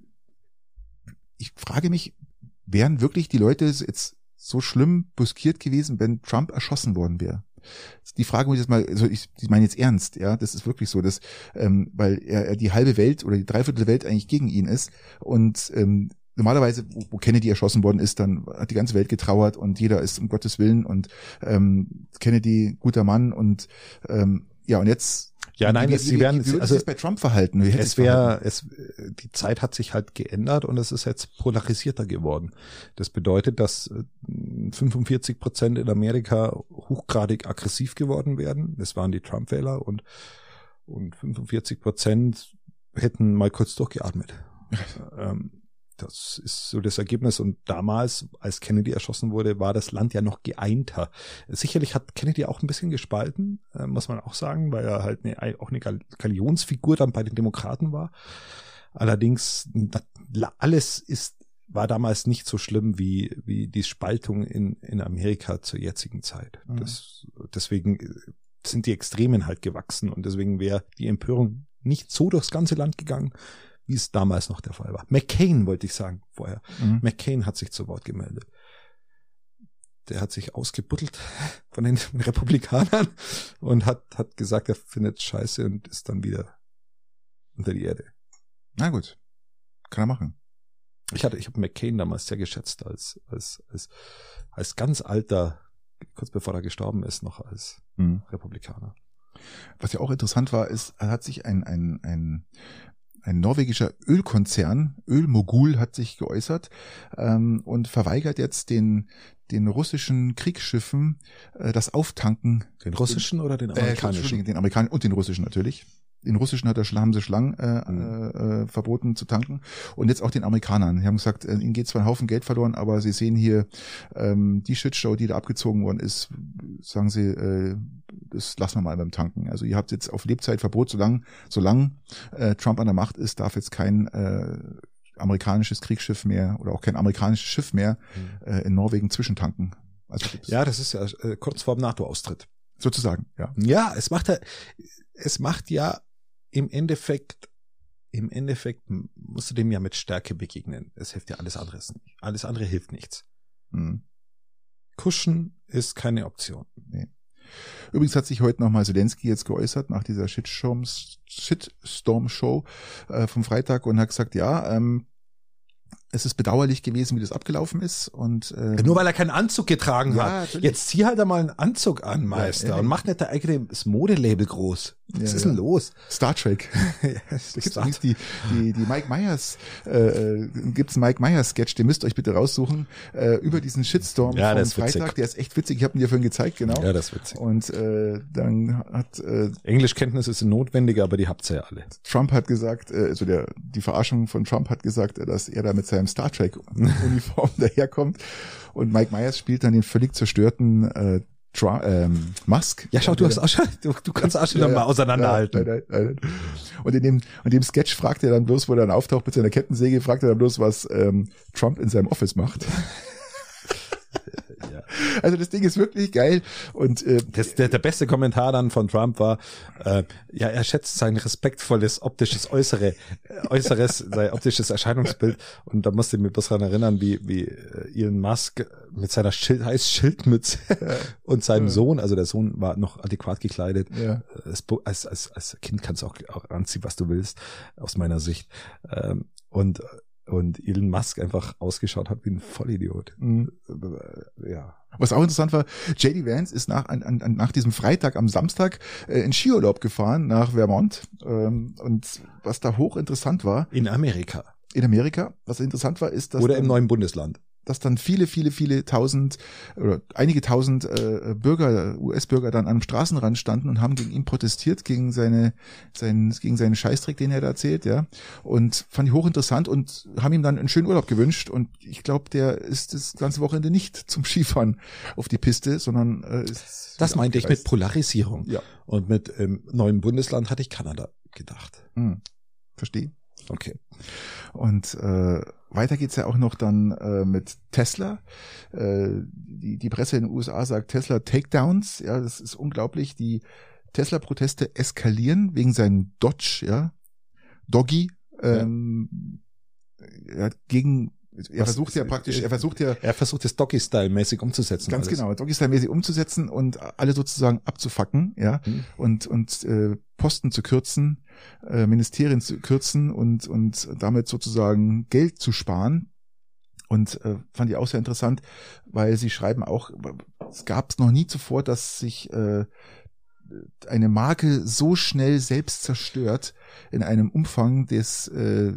ich frage mich, wären wirklich die Leute jetzt so schlimm buskiert gewesen, wenn Trump erschossen worden wäre? Die Frage muss ich jetzt mal, also ich, ich meine jetzt ernst, ja, das ist wirklich so, dass, ähm, weil er, er die halbe Welt oder die Dreiviertel der Welt eigentlich gegen ihn ist und ähm, normalerweise, wo, wo Kennedy erschossen worden ist, dann hat die ganze Welt getrauert und jeder ist um Gottes Willen und ähm, Kennedy, guter Mann und ähm, ja, und jetzt Ja, nein, wie, es, wie, sie werden, wie, wie würde also sich das bei Trump verhalten? Wie hätte es sich verhalten? wäre, es, die Zeit hat sich halt geändert und es ist jetzt polarisierter geworden. Das bedeutet, dass fünfundvierzig Prozent in Amerika hochgradig aggressiv geworden werden. Das waren die Trump-Wähler und, und fünfundvierzig Prozent hätten mal kurz durchgeatmet. ähm, Das ist so das Ergebnis. Und damals, als Kennedy erschossen wurde, war das Land ja noch geeinter. Sicherlich hat Kennedy auch ein bisschen gespalten, äh, muss man auch sagen, weil er halt eine, auch eine Galionsfigur dann bei den Demokraten war. Allerdings, alles ist, war damals nicht so schlimm wie, wie die Spaltung in, in Amerika zur jetzigen Zeit. Mhm. Das, deswegen sind die Extremen halt gewachsen und deswegen wäre die Empörung nicht so durchs ganze Land gegangen, wie es damals noch der Fall war. McCain wollte ich sagen vorher. Mhm. McCain hat sich zu Wort gemeldet. Der hat sich ausgebuddelt von den Republikanern und hat, hat gesagt, er findet Scheiße und ist dann wieder unter die Erde. Na gut, kann er machen. Ich hatte, ich habe McCain damals sehr geschätzt als, als, als, als ganz alter, kurz bevor er gestorben ist, noch als Mhm. Republikaner. Was ja auch interessant war, ist, er hat sich ein, ein, ein, ein norwegischer Ölkonzern, Ölmogul, hat sich geäußert ähm, und verweigert jetzt den, den russischen Kriegsschiffen äh, das Auftanken. Den russischen oder den Äh, amerikanischen? Entschuldigung, den amerikanischen und den russischen natürlich. Den russischen hat er, haben sie schon lang äh, Mhm. äh, verboten zu tanken. Und jetzt auch den Amerikanern. Die haben gesagt, äh, ihnen geht zwar ein Haufen Geld verloren, aber sie sehen hier ähm, die Shitshow, die da abgezogen worden ist, sagen sie, äh, das lassen wir mal beim Tanken. Also ihr habt jetzt auf Lebzeitverbot, solange solange äh, Trump an der Macht ist, darf jetzt kein äh, amerikanisches Kriegsschiff mehr oder auch kein amerikanisches Schiff mehr Mhm. äh, in Norwegen zwischentanken. Also Ja, das ist ja äh, kurz vor dem NATO-Austritt. sozusagen, ja. Ja, es macht ja, es macht ja im Endeffekt, im Endeffekt musst du dem ja mit Stärke begegnen. Es hilft ja alles anderes nicht. Alles andere hilft nichts. Mhm. Kuschen ist keine Option. Nee. Übrigens hat sich heute nochmal Zelensky jetzt geäußert nach dieser Shitstorm, Shitstorm-Show äh, vom Freitag und hat gesagt, ja, ähm, es ist bedauerlich gewesen, wie das abgelaufen ist. Und äh, Nur weil er keinen Anzug getragen Ja, hat. natürlich. Jetzt zieh halt einmal einen Anzug an, Meister, Ja, ja. und mach nicht dein eigenes Modelabel groß. Was Ja, ist ja. denn los? Star Trek. Ja, Da gibt's Star- übrigens die, die, die Mike Myers, äh, gibt's einen Mike Myers Sketch, den müsst ihr euch bitte raussuchen, äh, über diesen Shitstorm Ja, vom der ist witzig. Freitag. Der ist echt witzig. Ich habe ihn dir vorhin gezeigt, genau. Ja, das ist witzig. Und äh, dann hat äh, Englischkenntnisse sind notwendig, aber die habt's ja alle. Trump hat gesagt, äh, also der die Verarschung von Trump hat gesagt, äh, dass er da mit seinem Star Trek Uniform daherkommt. Und Mike Myers spielt dann den völlig zerstörten äh, Trump, ähm, Musk. Ja, schau, du hast auch schon, du, du kannst auch schon Ja, mal ja. auseinanderhalten. Nein, nein, nein, nein. Und in dem, in dem Sketch fragt er dann bloß, wo er dann auftaucht mit seiner Kettensäge, fragt er dann bloß, was ähm, Trump in seinem Office macht. Ja. Also das Ding ist wirklich geil. Und äh, Das, der, der beste Kommentar dann von Trump war, äh, ja, er schätzt sein respektvolles optisches Äußere, äh, Äußeres, sein optisches Erscheinungsbild. Und da musste ich mich bloß daran erinnern, wie, wie äh, Elon Musk mit seiner Schild, heiß Schildmütze und seinem Ja. Sohn, also der Sohn war noch adäquat gekleidet. ja. Als, als, als Kind kannst du auch, auch anziehen, was du willst, aus meiner Sicht. Ähm, und und Elon Musk einfach ausgeschaut hat wie ein Vollidiot. Mhm. Ja. Was auch interessant war, J D Vance ist nach, an, an, nach diesem Freitag am Samstag äh, in Skiurlaub gefahren nach Vermont. Ähm, und was da hochinteressant war, In Amerika. in Amerika, was interessant war, ist, dass Oder dann, im neuen Bundesland. dass dann viele, viele, viele tausend oder einige tausend äh, Bürger, U S-Bürger dann am Straßenrand standen und haben gegen ihn protestiert, gegen seine, seinen, gegen seinen Scheißdreck, den er da erzählt, ja. Und fand ich hochinteressant und haben ihm dann einen schönen Urlaub gewünscht. Und ich glaube, der ist das ganze Wochenende nicht zum Skifahren auf die Piste, sondern äh, ist. Das meinte ich mit Polarisierung. Ja. Und mit ähm, neuem Bundesland hatte ich Kanada gedacht. Hm. Verstehe. Okay. Und äh, weiter geht's ja auch noch dann äh, mit Tesla. Äh, die, die Presse in den U S A sagt Tesla Takedowns. Ja, das ist unglaublich. Die Tesla-Proteste eskalieren wegen seinem Dodge, ja, Doggy, ähm, ja. gegen. Er Was- versucht ja praktisch, er versucht ja Er versucht es Doggy-Style-mäßig umzusetzen. ganz alles. genau, Doggy-Style-mäßig umzusetzen und alle sozusagen abzufacken, ja, Hm. und und äh, Posten zu kürzen, äh, Ministerien zu kürzen und und damit sozusagen Geld zu sparen. Und äh, fand ich auch sehr interessant, weil sie schreiben auch, es gab es noch nie zuvor, dass sich äh, eine Marke so schnell selbst zerstört in einem Umfang, des äh,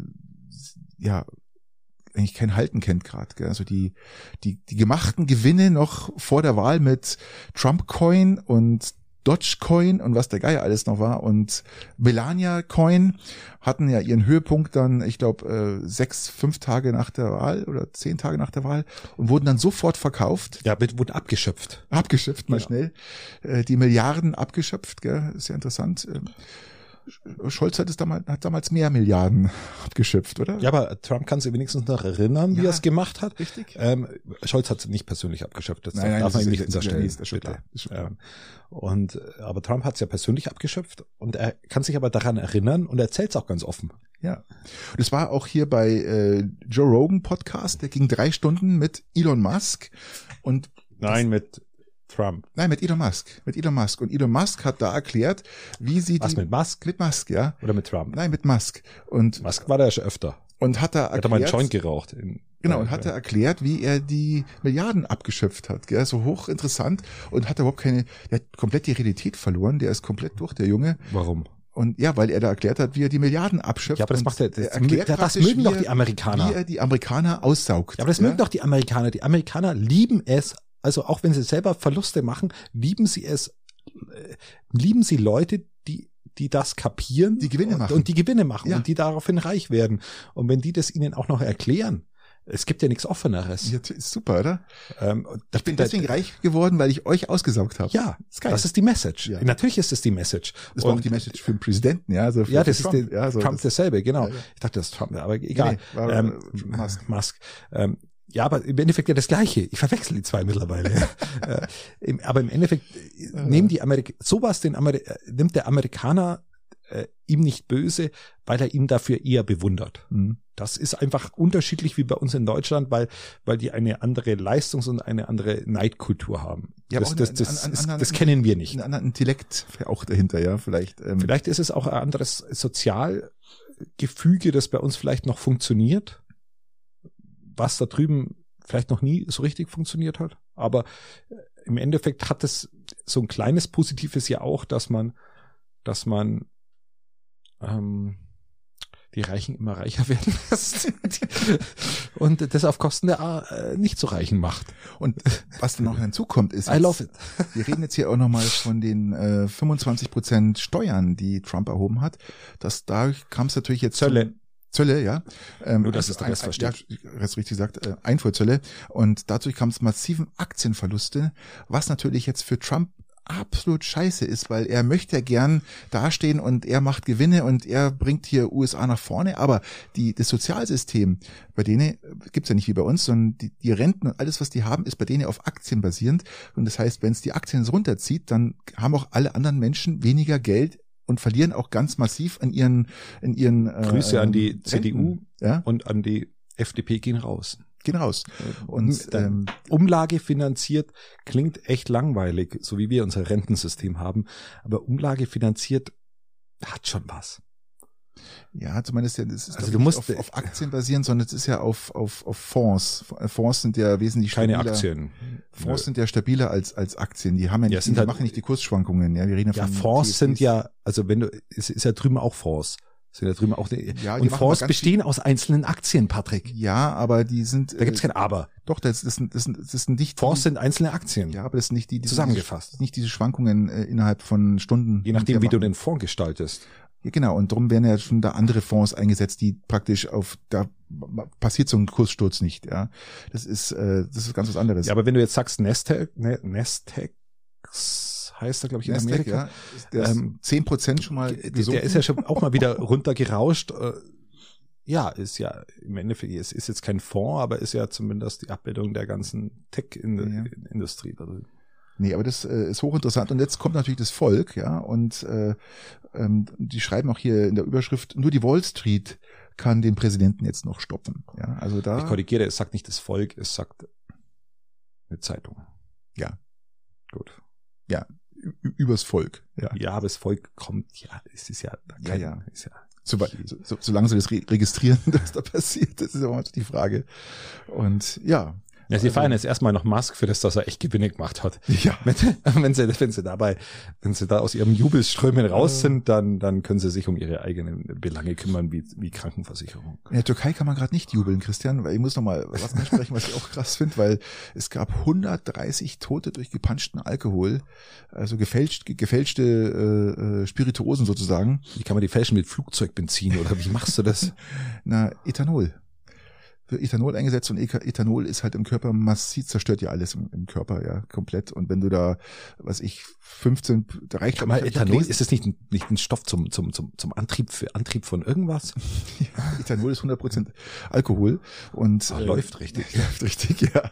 ja eigentlich kein Halten kennt gerade. Also die die die gemachten Gewinne noch vor der Wahl mit Trump Coin und Dogecoin und was der Geier alles noch war und Melania Coin hatten ja ihren Höhepunkt dann, ich glaube, äh, sechs, fünf Tage nach der Wahl oder zehn Tage nach der Wahl und wurden dann sofort verkauft. Ja, wird, wurde abgeschöpft. Abgeschöpft mal Ja. schnell. Äh, die Milliarden abgeschöpft, gell? Ist ja interessant. Ähm, Scholz hat es damals, hat damals mehr Milliarden abgeschöpft, oder? Ja, aber Trump kann sich wenigstens noch erinnern, wie Ja. er es gemacht hat. Richtig. Ähm, Scholz hat es nicht persönlich abgeschöpft. Das Nein, nein, darf das man ihm ist- nicht das ist- unterstellen. nee, ist schon bitte. klar. Ist schon klar. Ähm, und, äh, aber Trump hat es ja persönlich abgeschöpft und er kann sich aber daran erinnern und erzählt es auch ganz offen. Ja. Und es war auch hier bei äh, Joe Rogan Podcast, der ging drei Stunden mit Elon Musk und Nein, mit Trump. nein, mit Elon Musk, mit Elon Musk. Und Elon Musk hat da erklärt, wie sie Was, die, mit Musk mit Musk, ja. oder mit Trump? Nein, mit Musk. Und, Musk war da ja schon öfter. und hat da Er hat da mal einen erklärt, Joint geraucht. In, genau, und hat er erklärt, wie er die Milliarden abgeschöpft hat, gell, so hochinteressant und hat überhaupt keine, der hat komplett die Realität verloren, der ist komplett durch, der Junge. Warum? Und ja, weil er da erklärt hat, wie er die Milliarden abschöpft. Ja, aber das und macht er, das, erklärt das praktisch, mögen wie doch er- die Amerikaner. Wie er die Amerikaner aussaugt. Ja, aber das mögen doch die Amerikaner. Die Amerikaner lieben es, also auch wenn sie selber Verluste machen, lieben sie es, äh, lieben sie Leute, die die das kapieren, Die Gewinne und, machen. und die Gewinne machen Ja. und die daraufhin reich werden. Und wenn die das ihnen auch noch erklären, es gibt ja nichts Offeneres. Ja, ist super, oder? Ähm, Ich bin deswegen reich geworden, weil ich euch ausgesaugt habe. Ja, ist geil. das ist die Message. Ja. Natürlich ist es die Message. Das war auch Und- die Message für den Präsidenten, ja. Also für, ja, für das ist Trump. der ja, so, Trump das, dasselbe, genau. Ja, ja. Ich dachte, das ist Trump, aber egal. Nee, war, ähm, äh, Musk. Musk. Ähm, ja, aber im Endeffekt ja das Gleiche. Ich verwechsel die zwei mittlerweile. äh, im, aber im Endeffekt äh, nehmen die Amerik sowas den Ameri äh, nimmt der Amerikaner äh, ihm nicht böse, weil er ihn dafür eher bewundert. Mhm. Das ist einfach unterschiedlich wie bei uns in Deutschland, weil weil die eine andere Leistungs- und eine andere Neidkultur haben. Ja, das aber das, auch das, einen- einen ist, anderen- das kennen wir nicht. Ein anderer Intellekt auch dahinter, ja, vielleicht. Ähm, Vielleicht ist es auch ein anderes Sozialgefüge, das bei uns vielleicht noch funktioniert, was da drüben vielleicht noch nie so richtig funktioniert hat. Aber im Endeffekt hat es so ein kleines Positives ja auch, dass man, dass man ähm, die Reichen immer reicher werden lässt und das auf Kosten der äh, nicht so Reichen macht. Und was dann noch hinzukommt, ist, I love it. Wir reden jetzt hier auch nochmal von den äh, fünfundzwanzig Prozent Steuern, die Trump erhoben hat. Das, dadurch kam es natürlich jetzt Zölle. Zölle, ja. Ähm, Nur, dass es der Rest versteht. Ja, Rest richtig gesagt, äh, Einfuhrzölle. Und dadurch kam es massiven Aktienverluste, was natürlich jetzt für Trump absolut scheiße ist, weil er möchte ja gern dastehen und er macht Gewinne und er bringt hier U S A nach vorne, aber die das Sozialsystem, bei denen gibt's ja nicht wie bei uns, sondern die, die Renten und alles, was die haben, ist bei denen auf Aktien basierend und das heißt, wenn es die Aktien runterzieht, dann haben auch alle anderen Menschen weniger Geld und verlieren auch ganz massiv in ihren in ihren äh, Grüße an die C D U ja? und an die F D P gehen raus. Gehen raus. Und ähm, Umlage finanziert klingt echt langweilig, so wie wir unser Rentensystem haben. Aber Umlage finanziert hat schon was. Ja, zumindest ja, das ist also du musst auf, auf Aktien basieren, sondern es ist ja auf auf auf Fonds. Fonds sind ja wesentlich keine stabiler. Aktien. Fonds sind ja stabiler als als Aktien. Die haben ja, nicht, ja, sind die halt, machen nicht die Kursschwankungen. Ja, wir reden ja von Fonds T S Ps. sind ja, also wenn du, es ist ja drüben auch Fonds. Sind ja drüben auch die, ja, die und Fonds bestehen viel, aus einzelnen Aktien, Patrick. Ja, aber die sind. Da gibt's kein Aber. Doch, das, das, das, das, das sind nicht. Fonds sind einzelne Aktien. Ja, aber das sind nicht die, die zusammengefasst. Diese, nicht diese Schwankungen äh, innerhalb von Stunden. Je nachdem, wie du den Fonds gestaltest. Ja, genau. Und darum werden ja schon da andere Fonds eingesetzt, die praktisch auf, da passiert so ein Kurssturz nicht, ja. Das ist, äh, das ist ganz was anderes. Ja, aber wenn du jetzt sagst, Nasdaq, ne, Nasdaq heißt er, glaube ich, in Nasdaq, Amerika. Ja, der ist ähm, zehn Prozent schon mal gesunken. Der ist ja schon auch mal wieder runtergerauscht. Ja, ist ja, im Endeffekt, es ist jetzt kein Fonds, aber ist ja zumindest die Abbildung der ganzen Tech-Industrie. Ja. Nee, aber das äh, ist hochinteressant. Und jetzt kommt natürlich das Volk, ja, und äh, ähm, die schreiben auch hier in der Überschrift, nur die Wall Street kann den Präsidenten jetzt noch stoppen. Ja, also da. Ich korrigiere, es sagt nicht das Volk, es sagt eine Zeitung. Ja. Gut. Ja, übers Volk. Ja, ja, aber das Volk kommt, ja, es ist ja, kein, ja, ja. Ist ja so, so, so, solange sie das re- registrieren, was da passiert, das ist immer die Frage. Und ja. Ja, sie also, feiern jetzt erstmal noch Musk für das, dass er echt Gewinne gemacht hat. Ja. Wenn, wenn sie, wenn sie dabei, wenn sie da aus ihrem Jubelströmen raus sind, dann, dann können sie sich um ihre eigenen Belange kümmern, wie, wie Krankenversicherung. In der Türkei kann man gerade nicht jubeln, Christian, weil ich muss noch mal was ansprechen, was ich auch krass finde, weil es gab hundertdreißig Tote durch gepanschten Alkohol, also gefälscht, gefälschte äh, Spirituosen sozusagen. Wie kann man die fälschen mit Flugzeugbenzin oder wie machst du das? Na, Ethanol. Für Ethanol eingesetzt und Ethanol ist halt im Körper massiv, zerstört ja alles im, im Körper, ja, komplett. Und wenn du da, was ich, fünfzehn, da reicht mal Ethanol, ist das nicht ein, nicht ein Stoff zum, zum, zum, zum Antrieb, für Antrieb von irgendwas? Ja, Ethanol ist hundert Prozent Alkohol und Ach, äh, läuft richtig. Läuft richtig, ja.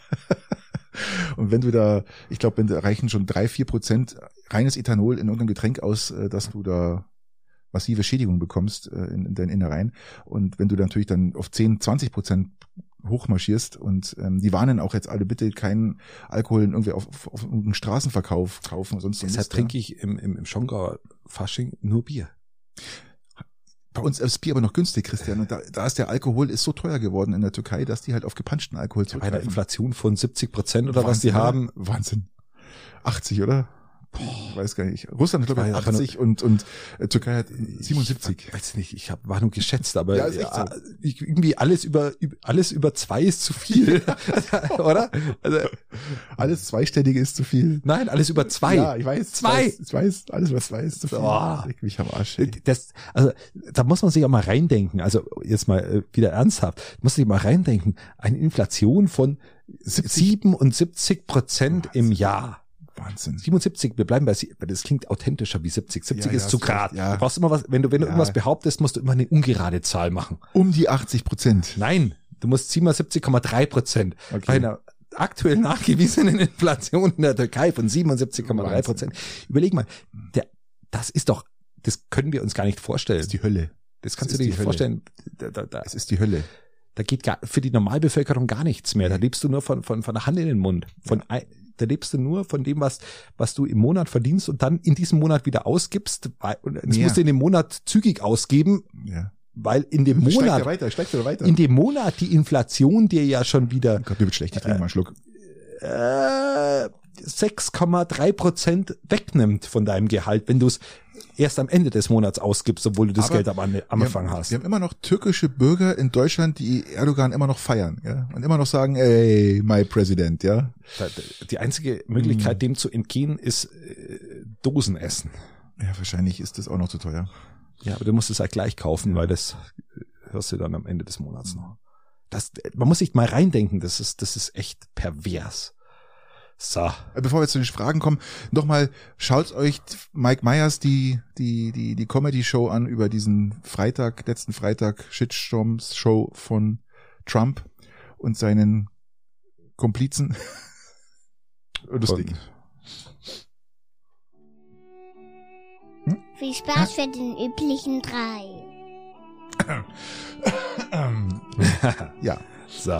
Und wenn du da, ich glaube, wenn da reichen schon drei, vier Prozent reines Ethanol in irgendeinem Getränk aus, dass du da massive Schädigungen bekommst äh, in, in deinen Innereien. Und wenn du dann natürlich dann auf zehn, zwanzig Prozent hochmarschierst und ähm, die warnen auch jetzt alle, bitte keinen Alkohol in irgendwie auf, auf, auf irgendeinen Straßenverkauf kaufen und sonst so. Deshalb trinke ich im, im, im Schongauer Fasching nur Bier. Bei uns ist Bier aber noch günstig, Christian. Und da, da ist der Alkohol ist so teuer geworden in der Türkei, dass die halt auf gepanschten Alkohol zurückgreifen. Bei einer Inflation von siebzig Prozent oder Wahnsinn, was die oder? haben. Wahnsinn. achtzig, oder? Boah, weiß gar nicht. Russland hat, glaube ich, ja achtzig und, und äh, Türkei hat siebenundsiebzig. Ich weiß nicht, ich habe war nur geschätzt, aber ja, ist echt so. ich, irgendwie alles über, über alles über zwei ist zu viel, oder? Also, alles Zweistellige ist zu viel. Nein, alles über zwei. Ja, ich weiß. Zwei. Ich weiß, ich weiß alles über zwei ist zu viel. Oh. Leg mich am Arsch. Das, also, da muss man sich auch mal reindenken. Also jetzt mal äh, wieder ernsthaft. Muss sich mal reindenken. Eine Inflation von siebenundsiebzig Prozent im Jahr. Wahnsinn. siebenundsiebzig, wir bleiben bei, das klingt authentischer wie siebzig. siebzig ja, ist ja, zu grad. Ja. Du brauchst immer was, wenn du, wenn du ja. irgendwas behauptest, musst du immer eine ungerade Zahl machen. Um die achtzig Prozent. Nein, du musst siebenundsiebzig Komma drei Prozent. Okay. Bei einer aktuell nachgewiesenen Inflation in der Türkei von siebenundsiebzig Komma drei Prozent. Überleg mal, der, das ist doch, das können wir uns gar nicht vorstellen. Das ist die Hölle. Das kannst das du dir nicht Hölle. vorstellen. Da, da, da, es ist die Hölle. Da geht gar, für die Normalbevölkerung gar nichts mehr. Da lebst du nur von, von, von der Hand in den Mund. Von, ja. Da lebst du nur von dem, was, was du im Monat verdienst und dann in diesem Monat wieder ausgibst. Und das ja. musst du in dem Monat zügig ausgeben, ja. weil in dem Monat, steigt weiter, steigt weiter. in dem Monat die Inflation dir ja schon wieder, Gott, mir wird schlecht, ich trinke äh, mal einen Schluck. Äh, sechs Komma drei Prozent wegnimmt von deinem Gehalt, wenn du es erst am Ende des Monats ausgibst, obwohl du das Aber Geld am, am Anfang wir haben, hast. Wir haben immer noch türkische Bürger in Deutschland, die Erdogan immer noch feiern, ja, und immer noch sagen, ey, my President, ja. Die einzige Möglichkeit, hm. dem zu entgehen, ist äh, Dosen essen. Ja, wahrscheinlich ist das auch noch zu teuer. Ja, aber du musst es halt gleich kaufen, weil das hörst du dann am Ende des Monats noch. Das, man muss sich mal reindenken, das ist, das ist echt pervers. So. Bevor wir jetzt zu den Fragen kommen, nochmal, schaut euch Mike Myers die, die, die, die Comedy-Show an über diesen Freitag, letzten Freitag, Shitstorms-Show von Trump und seinen Komplizen. Lustig. Hm? Viel Spaß für den üblichen drei. Ja. So.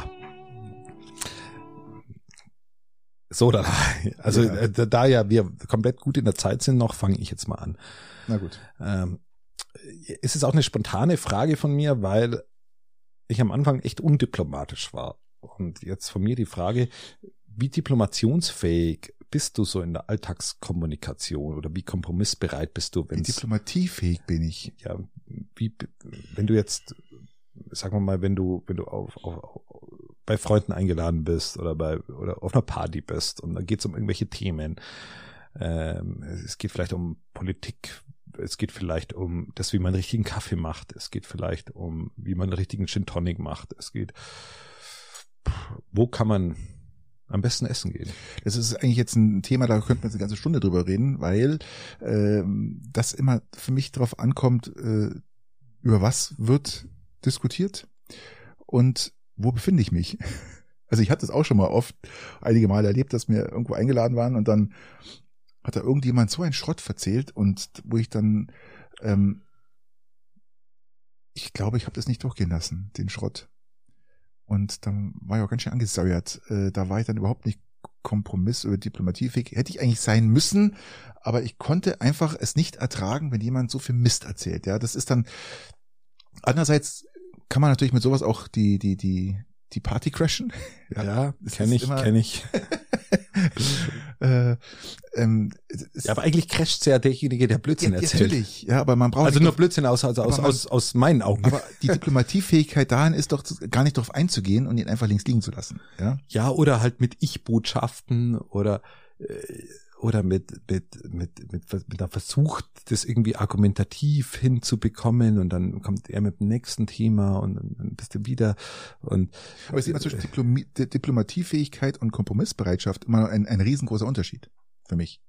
So, dann, also ja. Äh, da ja wir komplett gut in der Zeit sind noch, fange ich jetzt mal an. Na gut. Ähm, es ist auch eine spontane Frage von mir, weil ich am Anfang echt undiplomatisch war. Und jetzt von mir die Frage, wie diplomationsfähig bist du so in der Alltagskommunikation oder wie kompromissbereit bist du, wenn Wie diplomatiefähig bin ich? Ja, wie, wenn du jetzt, sagen wir mal, wenn du, wenn du auf, auf, auf bei Freunden eingeladen bist oder bei oder auf einer Party bist und dann geht es um irgendwelche Themen. Ähm, es geht vielleicht um Politik, es geht vielleicht um das, wie man einen richtigen Kaffee macht, es geht vielleicht um, wie man einen richtigen Gin Tonic macht, es geht, wo kann man am besten essen gehen? Das ist eigentlich jetzt ein Thema, da könnte man jetzt eine ganze Stunde drüber reden, weil ähm, das immer für mich drauf ankommt, äh, über was wird diskutiert und wo befinde ich mich? Also ich hatte es auch schon mal oft einige Male erlebt, dass wir irgendwo eingeladen waren und dann hat da irgendjemand so einen Schrott verzählt und wo ich dann, ähm, ich glaube, ich habe das nicht durchgehen lassen, den Schrott. Und dann war ich auch ganz schön angesäuert. Äh, da war ich dann überhaupt nicht Kompromiss oder diplomatiefähig. Hätte ich eigentlich sein müssen, aber ich konnte einfach es nicht ertragen, wenn jemand so viel Mist erzählt. Ja, das ist dann, andererseits kann man natürlich mit sowas auch die, die, die, die Party crashen. Ja, ja kenne ich, kenne ich. äh, ähm, ja, aber eigentlich crasht ja derjenige, der Blödsinn ja, erzählt. Natürlich, ja, aber man braucht also nur Blödsinn aus, also aus, man, aus, aus meinen Augen. Aber die Diplomatiefähigkeit dahin ist doch gar nicht darauf einzugehen und ihn einfach links liegen zu lassen. Ja, ja, oder halt mit Ich-Botschaften oder äh, oder mit mit mit mit mit einer Versuch, das irgendwie argumentativ hinzubekommen und dann kommt er mit dem nächsten Thema und dann bist du wieder und aber es ist immer zwischen Diplom- Diplomatiefähigkeit und Kompromissbereitschaft immer ein ein riesengroßer Unterschied für mich.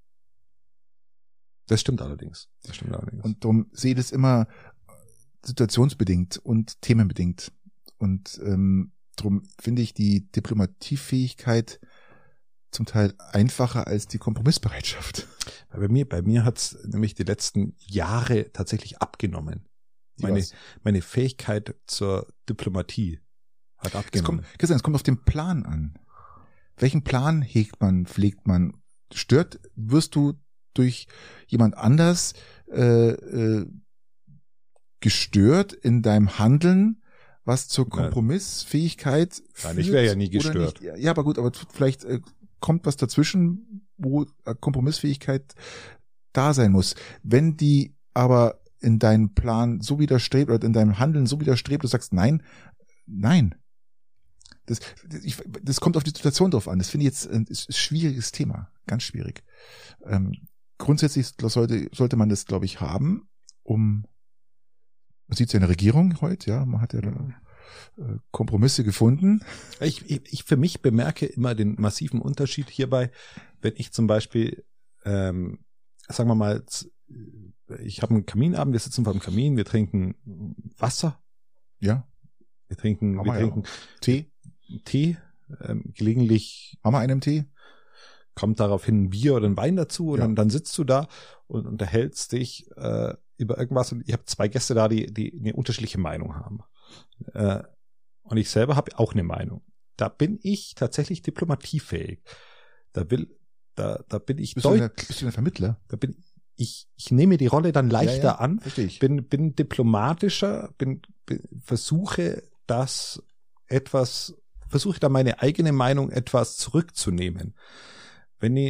Das stimmt allerdings. Das stimmt allerdings. Und darum sehe ich das immer situationsbedingt und themenbedingt und ähm, darum finde ich die Diplomatiefähigkeit zum Teil einfacher als die Kompromissbereitschaft. Bei mir, bei mir hat's nämlich die letzten Jahre tatsächlich abgenommen. Meine, meine Fähigkeit zur Diplomatie hat abgenommen. Es kommt, Christian, es kommt auf den Plan an. Welchen Plan hegt man, pflegt man? Stört, wirst du durch jemand anders äh, äh, gestört in deinem Handeln, was zur Kompromissfähigkeit führt? Nein, ich wäre ja nie gestört. Ja, aber gut, aber vielleicht äh, kommt was dazwischen, wo Kompromissfähigkeit da sein muss. Wenn die aber in deinem Plan so widerstrebt oder in deinem Handeln so widerstrebt, du sagst nein, nein. Das, ich, das kommt auf die Situation drauf an. Das finde ich jetzt ein, ist ein schwieriges Thema, ganz schwierig. Ähm, grundsätzlich sollte, sollte man das, glaube ich, haben, um, man sieht es ja in der Regierung heute, ja, man hat ja da Kompromisse gefunden. Ich, ich, ich für mich bemerke immer den massiven Unterschied hierbei, wenn ich zum Beispiel, ähm, sagen wir mal, ich habe einen Kaminabend, wir sitzen vor dem Kamin, wir trinken Wasser. Ja. Wir trinken, Haben wir wir trinken ja Tee. Tee. Ähm, gelegentlich haben wir einen Tee. Kommt daraufhin ein Bier oder ein Wein dazu und ja. dann, dann sitzt du da und unterhältst dich äh, über irgendwas und ich habe zwei Gäste da, die, die eine unterschiedliche Meinung haben. Äh, und ich selber habe auch eine Meinung. Da bin ich tatsächlich diplomatiefähig. Da will, da, da bin ich bist du, der, bist du der Vermittler? Da bin ich, ich nehme die Rolle dann leichter ja, ja, an. Verstehe ich. Bin, bin diplomatischer, bin, bin versuche das etwas, versuche da meine eigene Meinung etwas zurückzunehmen. Wenn ich,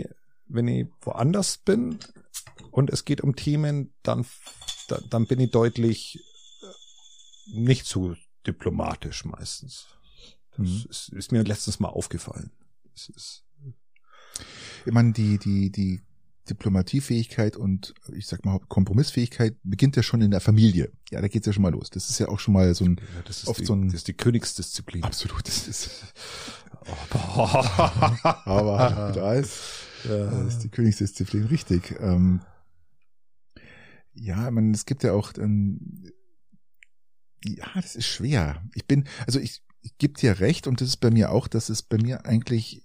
wenn ich woanders bin und es geht um Themen, dann, dann bin ich deutlich nicht so diplomatisch meistens. Das mhm. ist, ist mir letztens mal aufgefallen. Das ist ich meine, die, die, die Diplomatiefähigkeit und ich sag mal Kompromissfähigkeit beginnt ja schon in der Familie. Ja, da geht's ja schon mal los. Das ist ja auch schon mal so ein, ja, das ist oft die, so ein, das ist die Königsdisziplin. Absolut, das ist, oh, aber da ist, ja. das ist die Königsdisziplin, richtig. Ähm, ja, ich meine, es gibt ja auch, ähm, ja, das ist schwer. Ich bin, also ich, ich gebe dir recht und das ist bei mir auch, dass es bei mir eigentlich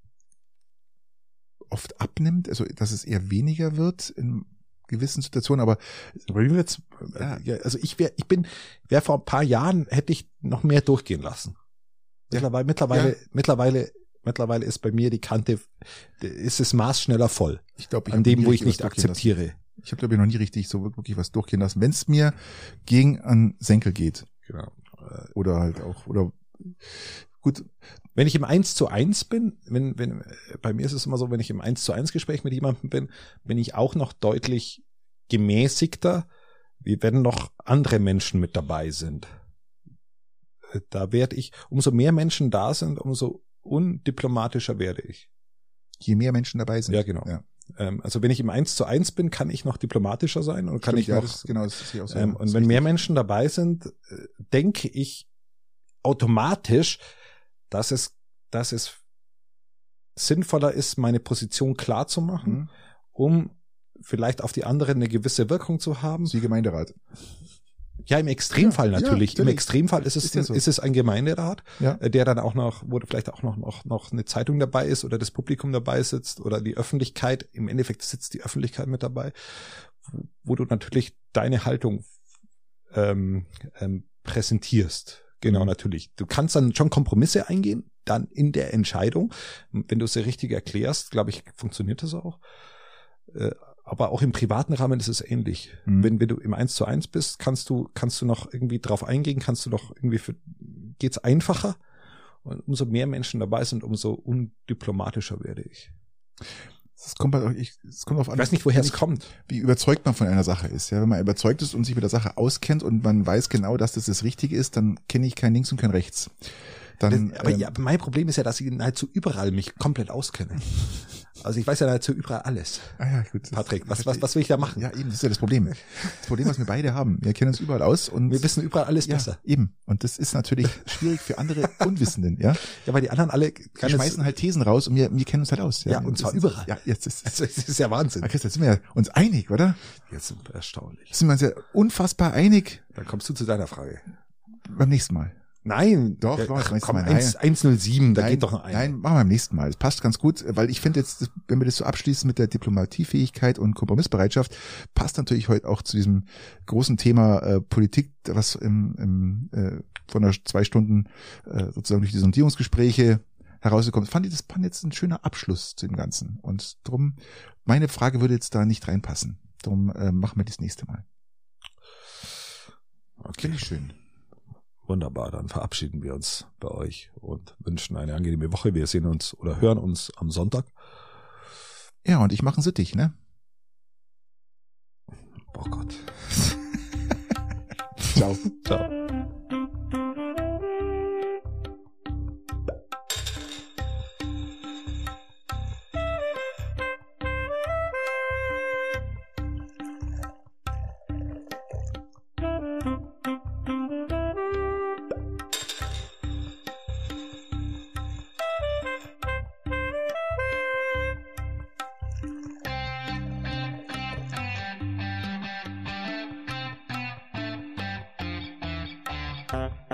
oft abnimmt, also dass es eher weniger wird in gewissen Situationen, aber jetzt, ja, also ich wäre, ich bin, wäre vor ein paar Jahren hätte ich noch mehr durchgehen lassen. Ja. Mittlerweile, mittlerweile, Ja. mittlerweile, mittlerweile ist bei mir die Kante, ist das Maß schneller voll. ich glaube, ich An hab dem, nie wo ich richtig nicht was durchgehen akzeptiere. lassen. Ich habe glaube ich noch nie richtig so wirklich was durchgehen lassen. Wenn es mir gegen an Senkel geht Genau. oder halt auch oder gut. Wenn ich im Eins zu eins bin, wenn, wenn, bei mir ist es immer so, wenn ich im Eins zu eins Gespräch mit jemandem bin, bin ich auch noch deutlich gemäßigter, wie wenn noch andere Menschen mit dabei sind. Da werde ich, umso mehr Menschen da sind, umso undiplomatischer werde ich. Je mehr Menschen dabei sind. Ja, genau. Ja. Ähm, also wenn ich im Eins zu eins bin, kann ich noch diplomatischer sein und kann Stimmt, ich ja, noch, das, genau, das ist hier auch so. ähm, Das und ist wenn mehr richtig. Menschen dabei sind, äh, denke ich automatisch, dass es, dass es sinnvoller ist, meine Position klar zu machen, Mhm. um vielleicht auf die anderen eine gewisse Wirkung zu haben. Sie Gemeinderat. Ja, im Extremfall Ja, ja, natürlich. Im natürlich. Extremfall ist es, Ist ja so. ist es ein Gemeinderat, Ja. äh, der dann auch noch, wo vielleicht auch noch, noch, noch eine Zeitung dabei ist oder das Publikum dabei sitzt oder die Öffentlichkeit. Im Endeffekt sitzt die Öffentlichkeit mit dabei, wo, wo du natürlich deine Haltung ähm, ähm, präsentierst. Genau, natürlich. Du kannst dann schon Kompromisse eingehen, dann in der Entscheidung. Wenn du sie richtig erklärst, glaube ich, funktioniert das auch. Äh, aber auch im privaten Rahmen ist es ähnlich. Mhm. Wenn, wenn du im Eins zu eins bist, kannst du, kannst du noch irgendwie drauf eingehen, kannst du noch irgendwie für, geht's einfacher. Und umso mehr Menschen dabei sind, umso undiplomatischer werde ich. Es kommt, bei euch- ich, es kommt auf an, Ich weiß nicht, woher es kommt. wie überzeugt man von einer Sache ist. Ja, wenn man überzeugt ist und sich mit der Sache auskennt und man weiß genau, dass das das Richtige ist, dann kenne ich kein Links und kein Rechts. Dann, Das, aber ähm, ja, mein Problem ist ja, dass ich nahezu überall mich komplett auskenne. Also ich weiß ja nahezu überall alles. ah ja, gut. das- Patrick, was, das- was, was will ich da machen? Ja, eben, das ist ja das Problem. Das Problem, was wir beide haben. Wir kennen uns überall aus und Wir wissen überall alles ja, besser. eben. Und das ist natürlich schwierig für andere Unwissenden, ja. Ja, weil die anderen alle Die kann schmeißen halt Thesen raus und wir, wir kennen uns halt aus. Ja, und zwar Das ist- überall. Ja, jetzt ist Also es ist ja Wahnsinn. Ah, Christa, jetzt sind wir ja uns einig, oder? Jetzt sind wir erstaunlich. Sind wir uns ja unfassbar einig Dann kommst du zu deiner Frage. beim nächsten Mal. Nein. Doch, ja, machen wir das nächste komm, Mal. eins- eins null sieben, da nein, geht doch noch ein. Nein, machen wir beim nächsten Mal. Das passt ganz gut, weil ich finde jetzt, wenn wir das so abschließen mit der Diplomatiefähigkeit und Kompromissbereitschaft, passt natürlich heute auch zu diesem großen Thema äh, Politik, was im, im äh, von der zwei Stunden äh, sozusagen durch die Sondierungsgespräche herausgekommen ist. Fand ich, das fand jetzt ein schöner Abschluss zu dem Ganzen. Und drum, meine Frage würde jetzt da nicht reinpassen. Drum äh, machen wir das nächste Mal. Okay. Finde ich schön. Wunderbar, dann verabschieden wir uns bei euch und wünschen eine angenehme Woche. Wir sehen uns oder hören uns am Sonntag. Ja, und ich mache sittig, ne? Oh Gott. Ciao. Ciao. Thank you.